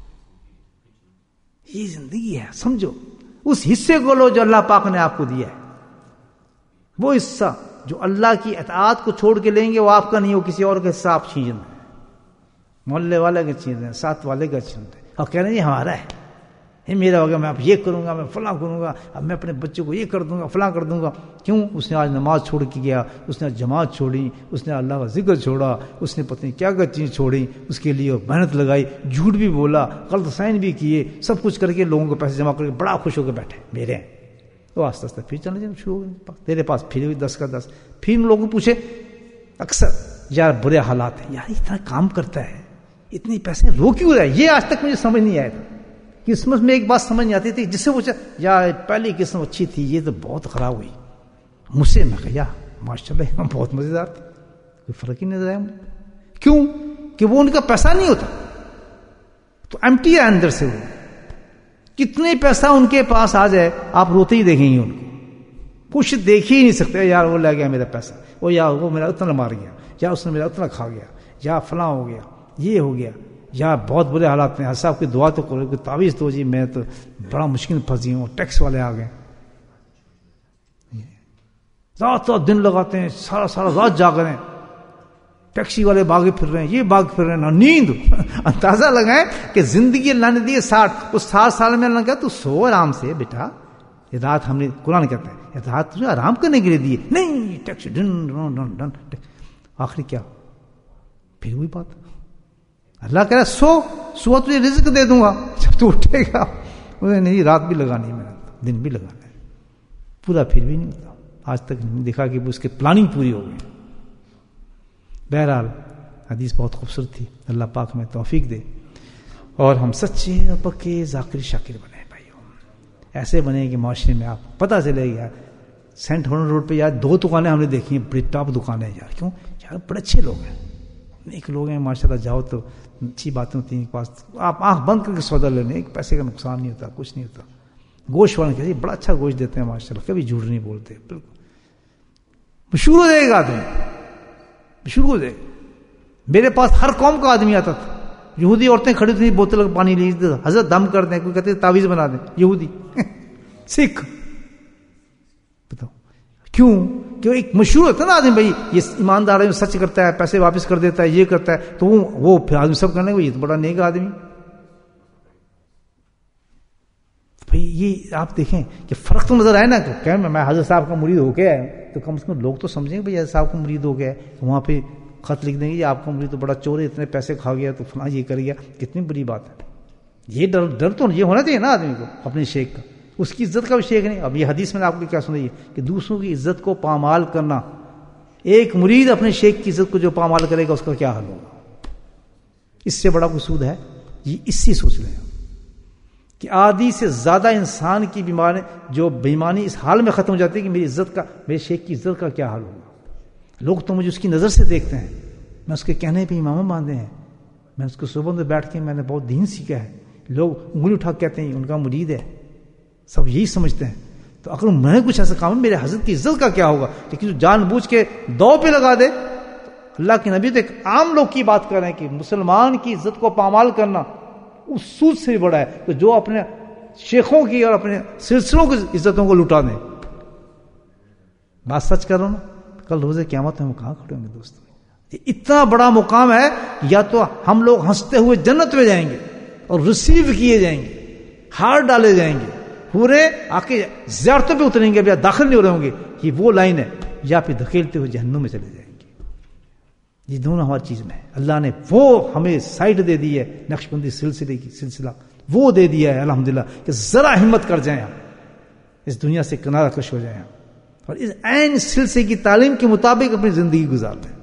یہ زندگی ہے, سمجھو. اس حصے کو لو جو اللہ پاک نے آپ کو دیا ہے. وہ حصہ جو اللہ کی اطاعت کو چھوڑ کے لیں گے وہ آپ کا نہیں, وہ کسی اور کا حصہ آپ چھین رہے ہیں, محلے والے کا چھین رہے ہیں, ساتھ والے کا چھین رہے ہیں, اور کہہ رہے ہیں یہ ہمارا ہے, یہ میرا ہوگا, میں اب یہ کروں گا, میں فلاں کروں گا, اب میں اپنے بچوں کو یہ کر دوں گا, فلاں کر دوں گا. کیوں؟ اس نے آج نماز چھوڑ کے گیا, اس نے جماعت چھوڑی, اس نے اللہ کا ذکر چھوڑا, اس نے پتہ نہیں کیا کیا چیز چھوڑی, اس کے لیے محنت لگائی, جھوٹ بھی بولا, غلط سائن بھی کیے, سب کچھ کر کے لوگوں کو پیسے جمع کر کے بڑا خوش ہو کے بیٹھے میرے ہیں. وہ آہستہ آہستہ پھر چلنے شروع ہو گئے. تیرے پاس پھر ہوئی 10 کا 10. پھر ان لوگوں پوچھے اکثر یار برے حالات ہیں, یار اتنا کام کرتا ہے, اتنے پیسے رو کیوں رہا ہے, یہ آج تک مجھے سمجھ نہیں آیا تھا. قسمت میں ایک بات سمجھ نہیں آتی تھی, جس سے پوچھا یار پہلی قسمت اچھی تھی, یہ تو بہت خراب ہوئی مجھ سے. میں کہا ماشاء اللہ بہت مزیدار تھا, کوئی فرق ہی نہیں نظر آیا مجھے. کیوں کہ وہ ان کا پیسہ نہیں ہوتا تو ایمٹی ہے اندر سے. وہ کتنے پیسہ ان کے پاس آ جائے آپ روتے ہی دیکھیں گے ان کو, کچھ دیکھ ہی نہیں سکتے. یار وہ لے گیا میرا پیسہ, وہ یا وہ میرا اتنا مار گیا, یا اس نے میرا اتنا کھا گیا, یا فلاں ہو گیا, یہ ہو گیا, یا بہت برے حالات میں. صاحب کی دعا تو کرو, کوئی تعویذ دو جی, میں تو بڑا مشکل پھنسی ہوں, ٹیکس والے آ گئے, رات رات دن لگاتے ہیں, سارا رات جاگ رہے ہیں, ٹیکسی والے باغے پھر رہے ہیں, یہ باغ پھر رہے ہیں, نہ نیند. اندازہ لگائیں کہ زندگی اللہ نے دی 60, اس 60 سال میں اللہ نے کہا تو سو آرام سے بیٹا, یہ رات ہم نے قرآن کہتا ہے یہ رات تجھے آرام کرنے کے لیے دی, نہیں ٹیکسی ڈن. آخری کیا پھر وہی بات, اللہ کہہ رہا سو تجھے رزق دے دوں گا جب تو اٹھے گا. نہیں رات بھی لگانی ہے, میرا دن بھی لگانا ہے, پورا پھر بھی نہیں ہوتا. آج تک نہیں دیکھا کہ اس کی پلاننگ پوری ہو گئی. بہرحال حدیث بہت خوبصورت تھی, اللہ پاک ہمیں توفیق دے اور ہم سچے اور پکے ذاکر شاکر بنے بھائیوں. ایسے بنے کہ معاشرے میں آپ پتہ چلے گا. سینٹ ہارن روڈ پہ یار 2 دکانیں ہم نے دیکھی ہیں, بڑی ٹاپ دکانیں یار. کیوں یار بڑے اچھے لوگ ہیں, نیک لوگ ہیں ماشاء اللہ. جاؤ تو اچھی باتیں ہوتی ہیں پاس, آپ آنکھ بند کر کے سودا لے لیں, ایک پیسے کا نقصان نہیں ہوتا, کچھ نہیں ہوتا. گوشت والے کہتے ہیں بڑا اچھا گوشت دیتے ہیں ماشاء اللہ, کبھی جھوٹ نہیں بولتے. بالکل مشہور ہو جائے گا آدمی, مشہور ہو جائے گا. میرے پاس ہر قوم کا آدمی آتا تھا. یہودی عورتیں کھڑی تھیں, بوتل پانی لی, حضرت دم کر دیں, کوئی کہتے ہیں تعویذ بنا دیں. یہودی سکھ, بتاؤ کیوں کہ ایک مشہور ہوتا ہے نا آدمی, بھائی یہ ایماندار ہے, سچ کرتا ہے, پیسے واپس کر دیتا ہے, یہ کرتا ہے, تو وہ پھر آدمی سب کرنے کو یہ تو بڑا نیک آدمی. بھائی یہ آپ دیکھیں کہ فرق تو نظر آئے نا. کہ میں حضرت صاحب کا مرید ہو کے آیا ہوں تو کم سے کم لوگ تو سمجھیں گے بھائی حضرت صاحب کا مرید ہو گیا ہے, وہاں پہ خط لکھ دیں گے آپ کا مرید تو بڑا چور ہے, اتنے پیسے کھا گیا, تو فلاں یہ کر گیا. کتنی بری بات ہے. یہ ڈر تو یہ ہونا چاہیے نا آدمی کو اپنے شیخ کا, اس کی عزت کا بھی شیخ نہیں. اب یہ حدیث میں نے آپ کو کیا سنائی ہے کہ دوسروں کی عزت کو پامال کرنا. ایک مرید اپنے شیخ کی عزت کو جو پامال کرے گا اس کا کیا حل ہوگا. اس سے بڑا کوئی سود ہے؟ یہ اس سے سوچ رہے ہیں کہ آدھی سے زیادہ انسان کی بیماری جو بےایمانی اس حال میں ختم ہو جاتی ہے کہ میری عزت کا, میرے شیخ کی عزت کا کیا حال ہوگا. لوگ تو مجھے اس کی نظر سے دیکھتے ہیں, میں اس کے کہنے پہ امامہ باندھے ہیں, میں اس کو صبح میں بیٹھ کے میں نے بہت دین سیکھا ہے. لوگ انگلی اٹھا کے کہتے ہیں ان کا مرید ہے, سب یہی سمجھتے ہیں. تو اگر میں نے کچھ ایسا کام, میرے حضرت کی عزت کا کیا ہوگا. لیکن جو جان بوجھ کے دو پہ لگا دے, اللہ کے نبی تو ایک عام لوگ کی بات کر رہے ہیں کہ مسلمان کی عزت کو پامال کرنا اس سود سے بھی بڑا ہے کہ جو اپنے شیخوں کی اور اپنے سلسلوں کی عزتوں کو لٹا دیں. بات سچ کر رہا ہوں نا. کل روز قیامت میں ہم کہاں کھڑے ہوں گے دوستوں. یہ اتنا بڑا مقام ہے, یا تو ہم لوگ ہنستے ہوئے جنت میں جائیں گے اور ریسیو کیے جائیں گے, ہار ڈالے جائیں گے, پورے آ کے زیارتوں پہ اتریں گے, یا داخل نہیں ہو رہے ہوں گے. یہ وہ لائن ہے, یا پھر دھکیلتے ہوئے جہنم میں چلے جائیں گے. یہ دونوں ہماری چیز میں ہے. اللہ نے وہ ہمیں سائڈ دے دی ہے, نقش بندی سلسلے کی سلسلہ وہ دے دیا ہے الحمدللہ, کہ ذرا ہمت کر جائیں, اس دنیا سے کنارہ کش ہو جائیں اور اس عین سلسلے کی تعلیم کے مطابق اپنی زندگی گزار لیں.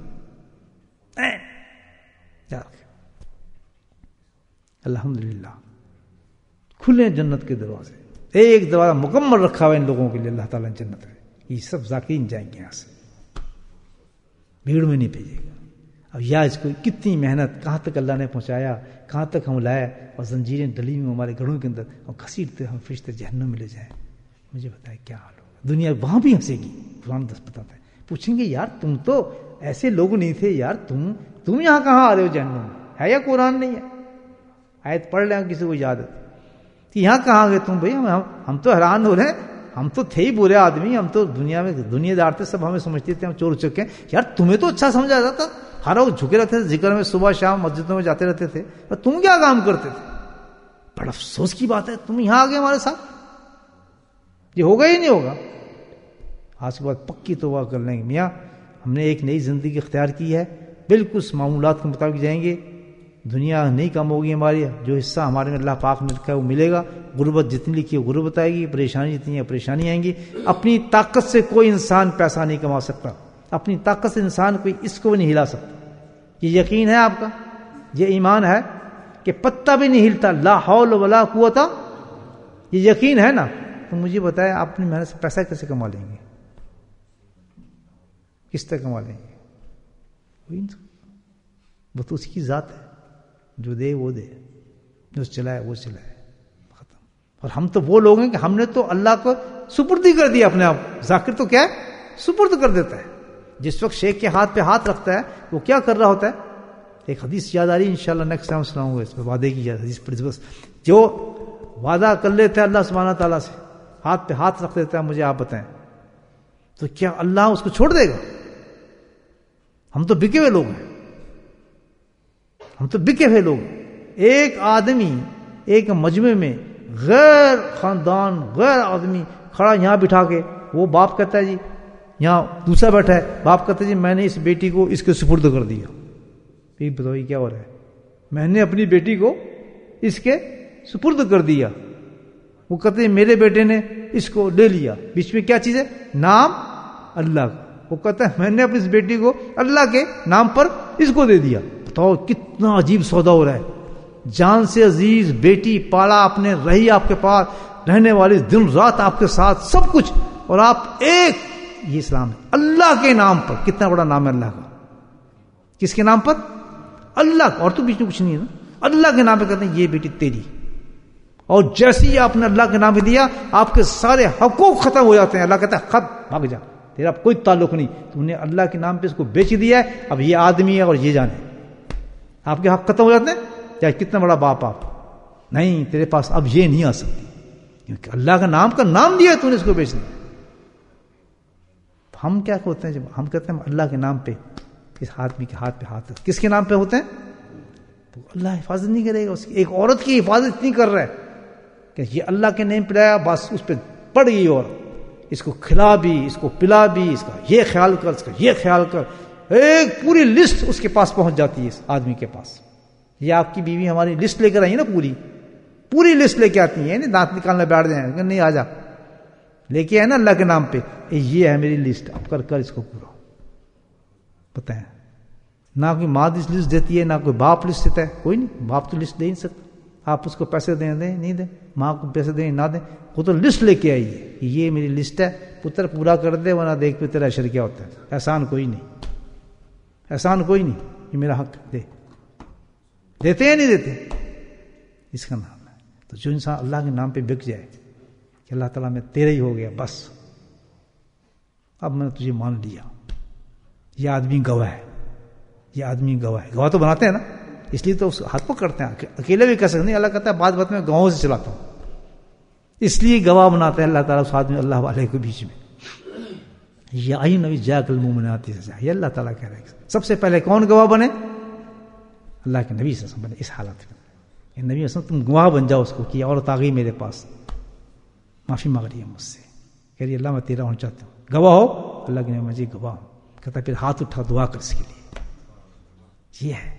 الحمدللہ کھلے جنت کے دروازے, ایک دروازہ مکمل رکھا ہوا ان لوگوں کے لیے اللہ تعالیٰ نے جنت میں. یہ سب ذاکرین جائیں گے یہاں سے, بھیڑ میں نہیں بھیجے گا. اب یا اس کو کتنی محنت کہاں تک اللہ نے پہنچایا, کہاں تک ہم لائے, اور زنجیریں ڈلی ہوئی ہمارے گھروں کے اندر, اور گھسیٹتے ہم فرشتے جہنم میں لے جائیں. مجھے بتائے کیا حال ہوگا. دنیا وہاں بھی ہنسے گی. قرآن 10 بتاتا ہے, پوچھیں گے یار تم تو ایسے لوگ نہیں تھے یار, تم یہاں کہاں آ رہے ہو جہنم میں, ہے یا قرآن نہیں ہے. آیت پڑھ لیں کسی کو یاد ہے کہ یہاں کہاں گئے تم. بھائی ہم تو حیران ہو رہے ہیں, ہم تو تھے ہی برے آدمی, ہم تو دنیا میں دنیا دار تھے, سب ہمیں سمجھتے تھے ہم چور چکے ہیں. یار تمہیں تو اچھا سمجھا جاتا, ہر وقت جھکے رہتے تھے ذکر میں, صبح شام مسجدوں میں جاتے رہتے تھے, اور تم کیا کام کرتے تھے. بڑا افسوس کی بات ہے تم یہاں آ گئے ہمارے ساتھ. یہ ہوگا ہی نہیں ہوگا. آج کے بعد پکی توبہ کر لیں گے, میاں ہم نے ایک نئی زندگی اختیار کی ہے, بالکل معمولات کے مطابق جائیں گے. دنیا نہیں کم ہوگی ہماری, جو حصہ ہمارے میں اللہ پاک نے رکھا ہے وہ ملے گا, غربت جتنی لکھی ہے غربت آئے گی، پریشانی جتنی ہے پریشانی آئیں گی. اپنی طاقت سے کوئی انسان پیسہ نہیں کما سکتا، اپنی طاقت سے انسان کوئی اس کو بھی نہیں ہلا سکتا. یہ یقین ہے آپ کا، یہ ایمان ہے کہ پتہ بھی نہیں ہلتا، لا حول ولا قوت، یہ یقین ہے نا. تو مجھے بتائیں آپ اپنی محنت سے پیسہ کیسے کما لیں گے؟ کس طرح کما لیں گے؟ وہ تو اس کی ذات ہے، جو دے وہ دے، جو چلائے وہ چلائے، ختم. اور ہم تو وہ لوگ ہیں کہ ہم نے تو اللہ کو سپرد ہی کر دیا اپنے آپ. ذاکر تو کیا ہے؟ سپرد کر دیتا ہے. جس وقت شیخ کے ہاتھ پہ ہاتھ رکھتا ہے وہ کیا کر رہا ہوتا ہے؟ ایک حدیث یاد آ رہی ہے، انشاءاللہ نیکسٹ ٹائم سناؤں گا اس پہ، وعدے کی حدیث پر. بس جو وعدہ کر لیتے ہیں اللہ سبحانہ تعالیٰ سے، ہاتھ پہ ہاتھ رکھ دیتا ہے، مجھے آپ بتائیں تو کیا اللہ اس کو چھوڑ دے گا؟ ہم تو بکے ہوئے لوگ ہیں، ہم تو بکے ہوئے لوگ ہیں. ایک آدمی ایک مجمع میں غیر خاندان غیر آدمی کھڑا یہاں بٹھا کے، وہ باپ کہتا ہے جی، یہاں دوسرا بیٹھا ہے، باپ کہتا ہے جی میں نے اس بیٹی کو اس کے سپرد کر دیا. یہ بتاؤ یہ کیا ہو رہا ہے؟ میں نے اپنی بیٹی کو اس کے سپرد کر دیا. وہ کہتے ہیں میرے بیٹے نے اس کو لے لیا. بیچ میں کیا چیز ہے؟ نام اللہ کا. وہ کہتا ہے میں نے اپنی اس بیٹی کو اللہ کے نام پر اس کو دے دیا. بتاؤ کتنا عجیب سودا ہو رہا ہے. جان سے عزیز بیٹی پالا آپ نے، رہی آپ کے پاس، رہنے والی دن رات آپ کے ساتھ، سب کچھ، اور آپ ایک، یہ اسلام ہے اللہ کے نام پر. کتنا بڑا نام ہے اللہ کا. کس کے نام پر؟ اللہ کا. اور تو بیچ میں کچھ نہیں ہے نا، اللہ کے نام پہ کہتے ہیں یہ بیٹی تیری. اور جیسے ہی آپ نے اللہ کے نام پہ دیا آپ کے سارے حقوق ختم ہو جاتے ہیں. اللہ کہتا ہے خط بھاگ جا، تیرا کوئی تعلق نہیں، تم نے اللہ کے نام پہ اس کو بیچ دیا ہے، اب یہ آدمی ہے اور یہ جانے. آپ کے حق ختم ہو جاتے ہیں، چاہے کتنا بڑا باپ آپ، نہیں تیرے پاس اب یہ نہیں آ سکتی، کیونکہ اللہ کا نام دیا ہے، تو نے اس کو بیچ دیا. ہم کیا ہوتے ہیں جب ہم کہتے ہیں اللہ کے نام پہ، اس آدمی کے ہاتھ پہ ہاتھ، کس کے نام پہ ہوتے ہیں؟ تو اللہ حفاظت نہیں کرے گا اس کی. ایک عورت کی حفاظت نہیں کر رہا ہے کہ یہ اللہ کے نام پہ لایا، بس اس پہ پڑ گئی عورت، اس کو کھلا بھی، اس کو پلا بھی، اس کا یہ خیال کر، اس کا یہ خیال کر. ایک پوری لسٹ اس کے پاس پہنچ جاتی ہے اس آدمی کے پاس. یہ آپ کی بیوی ہماری لسٹ لے کر آئی نا، پوری لسٹ لے کے آتی ہیں. دانت نکالنا بیٹھ جائیں کہ نہیں آ جا، لے کے آئے نا اللہ کے نام پہ، یہ ہے میری لسٹ، اب کر اس کو پورا. پتہ ہے نہ کوئی ماں لسٹ دیتی ہے، نہ کوئی باپ لسٹ دیتا ہے. کوئی نہیں، باپ تو لسٹ دے نہیں سکتا. آپ اس کو پیسے دیں نہیں دیں، ماں کو پیسے دیں نہ دیں، وہ تو لسٹ لے کے آئی ہے، یہ میری لسٹ ہے، پتر پورا کر دے ورنہ دیکھ پہ تیرا اشر کیا ہوتا ہے. احسان کوئی نہیں، احسان کوئی نہیں، یہ میرا حق دے. دیتے یا نہیں دیتے؟ اس کا نام ہے. تو جو انسان اللہ کے نام پہ بک جائے کہ اللہ تعالیٰ میں تیرے ہی ہو گیا، بس اب میں نے تجھے مان لیا. یہ آدمی گواہ ہے، یہ آدمی گواہ ہے. گواہ تو بناتے ہیں نا، اس لیے تو اس ہاتھ پہ کرتے ہیں. اکیلے بھی کہہ سکتے نہیں، اللہ کہتا ہے بات میں گواہوں سے چلاتا ہوں، اس لیے گواہ بناتا ہے اللہ تعالیٰ اس آدمی اللہ والے کے بیچ میں. یہ آئی نبی جاء المؤمنات یہ اللہ تعالیٰ کہہ رہے ہیں سب سے پہلے کون گواہ بنے؟ اللہ کے نبی صلی اللہ علیہ وسلم بنے. اس حالت میں نبی صلی اللہ علیہ وسلم تم گواہ بن جاؤ اس کو کہ عورت آ گئی میرے پاس، معافی مانگ رہی ہے مجھ سے، کہہ رہی اللہ میں تیرا ہونا چاہتا ہوں. گواہ ہو؟ اللہ کے نبی مجھے گواہ ہوں. کہتا پھر ہاتھ اٹھا دعا کر اس کے لیے. یہ ہے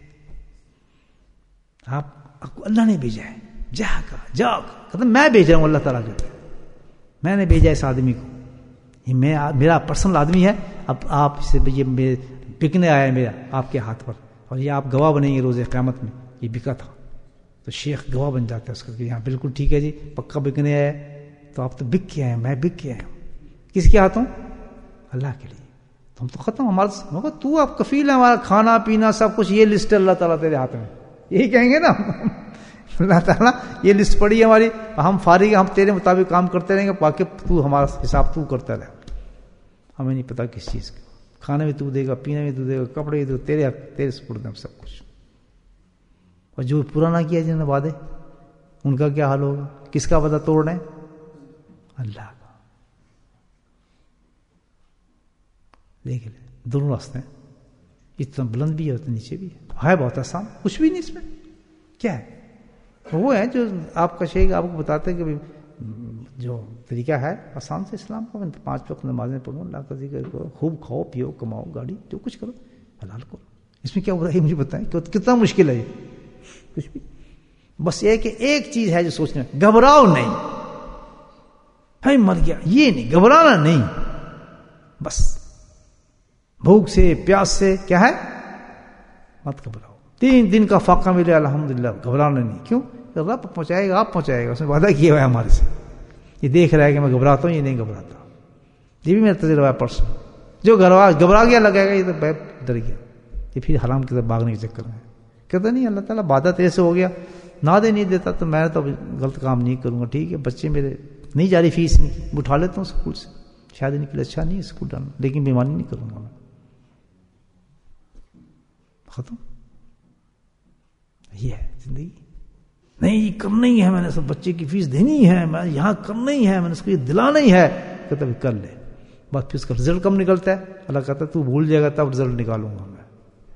آپ کو اللہ نے بھیجا ہے. جا کہتا میں بھیج رہا ہوں. اللہ تعالیٰ کہتا ہے میں نے بھیجا اس آدمی کو، یہ میرا پرسنل آدمی ہے. اب آپ سے یہ بکنے آیا ہے میرا آپ کے ہاتھ پر، اور یہ آپ گواہ بنیں گے روز قیامت میں یہ بکا تھا. تو شیخ گواہ بن جاتا ہے اس کا کہ ہاں بالکل ٹھیک ہے جی، پکا بکنے آیا. تو آپ تو بک کے آئے، میں بک کے آیا ہوں. کس کے ہاتھوں؟ اللہ کے لیے. تو ہم تو ختم. ہمارا تو آپ کفیل ہے، ہمارا کھانا پینا سب کچھ، یہ لسٹ ہے اللہ تعالیٰ تیرے ہاتھ میں. یہی کہیں گے نا اللہ تعالیٰ یہ لسٹ پڑی ہے ہماری، ہم فارغ ہیں، ہم تیرے مطابق کام کرتے رہیں گے، باقی تو ہمارا حساب تو کرتا رہے. ہمیں نہیں پتا کس چیز کا، کھانے میں تو دے گا، پینے میں تو دے گا، کپڑے بھی تو تیرے سپرد ہیں سب کچھ. اور جو پرانا کیا جنہوں نے وعدے، ان کا کیا حال ہوگا؟ کس کا وعدہ توڑ رہے ہیں؟ اللہ کا. دیکھ لیں دونوں راستے ہیں، اتنا بلند بھی ہے اتنا نیچے بھی ہے بہت آسان، کچھ بھی نہیں اس میں. کیا ہے وہ ہے جو آپ کا شیخ آپ کو بتاتے ہیں کہ جو طریقہ ہے آسان سے اسلام کا، 5 وقت نمازیں پڑھو، اللہ کا ذکر کرو، خوب کھاؤ پیو، کماؤ، گاڑی جو کچھ کرو، حلال کرو. اس میں کیا ہو رہا ہے مجھے بتائیں، کتنا مشکل ہے یہ؟ کچھ بھی بس یہ کہ ایک چیز ہے جو سوچنے، گھبراؤ نہیں، ہے مر گیا یہ نہیں، گھبرانا نہیں، بس بھوک سے پیاس سے کیا ہے مت گھبراؤ، 3 دن کا فاقہ ملے الحمدللہ، گھبرانا نہیں، کیوں؟ رب پہنچائے گا، آپ پہنچائے گا، اس نے وعدہ کیا ہوا ہے ہمارے سے، یہ دیکھ رہا ہے کہ میں گھبراتا ہوں یہ نہیں گھبراتا، یہ بھی میرا تجربہ ہے پرسوں، جو گھبرا گیا لگے گا یہ تو ڈر گیا، یہ پھر حرام کی طرف بھاگنے کے چکر میں کہتا نہیں اللہ تعالیٰ وعدہ تیرے سے ہو گیا، نہ دے نہیں دیتا تو میں تو غلط کام نہیں کروں گا، ٹھیک ہے بچے میرے نہیں جا رہی فیس ان کی، اٹھا لیتا ہوں اسکول سے، شاید ان کے لیے اچھا نہیں ہے اسکول ڈالنا، لیکن بیماری نہیں کروں گا میں، ختم، یہ ہے زندگی، نہیں کرنا ہی ہے، میں نے سب بچے کی فیس دینی ہے، میں یہاں کرنا ہی ہے، میں نے اس کو یہ دلانا ہی ہے، کہتا بھی کر لے، بس پھر اس کا رزلٹ کم نکلتا ہے، اللہ کہتا ہے تو بھول جائے گا تب رزلٹ نکالوں گا میں۔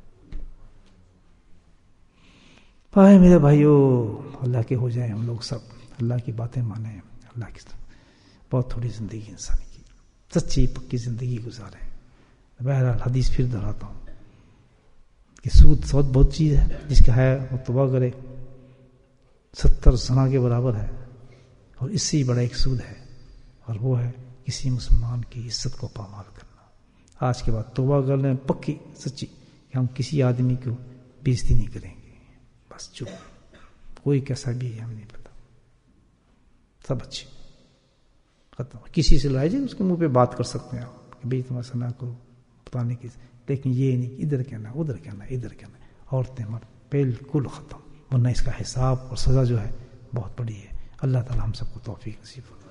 آئے میرے بھائیو، اللہ کے ہو جائیں ہم لوگ سب، اللہ کی باتیں مانیں، اللہ کی بہت تھوڑی زندگی انسان کی، سچی پکی زندگی گزاریں۔ بہرحال حدیث پھر دہراتا ہوں کہ سود بہت چیز ہے، جس کا ہے وہ توبہ کرے، 70 زنا کے برابر ہے، اور اس سے بڑا ایک سود ہے، اور وہ ہے کسی مسلمان کی عزت کو پامال کرنا۔ آج کے بعد توبہ کر لیں پکی سچی کہ ہم کسی آدمی کو بےزتی نہیں کریں گے، بس چپ، کوئی کیسا بھی ہے ہمیں نہیں پتا، سب اچھے، ختم۔ کسی سے لڑائی جائے اس کے منہ پہ بات کر سکتے ہیں آپ کہ بھائی تم ایسا نہ کرو، پتا نہیں کس، لیکن یہ نہیں ادھر کہنا ادھر کہنا ادھر کہنا، عورتیں مرد بالکل ختم، ورنہ اس کا حساب اور سزا جو ہے بہت بڑی ہے۔ اللہ تعالی ہم سب کو توفیق نصیب فرمائے۔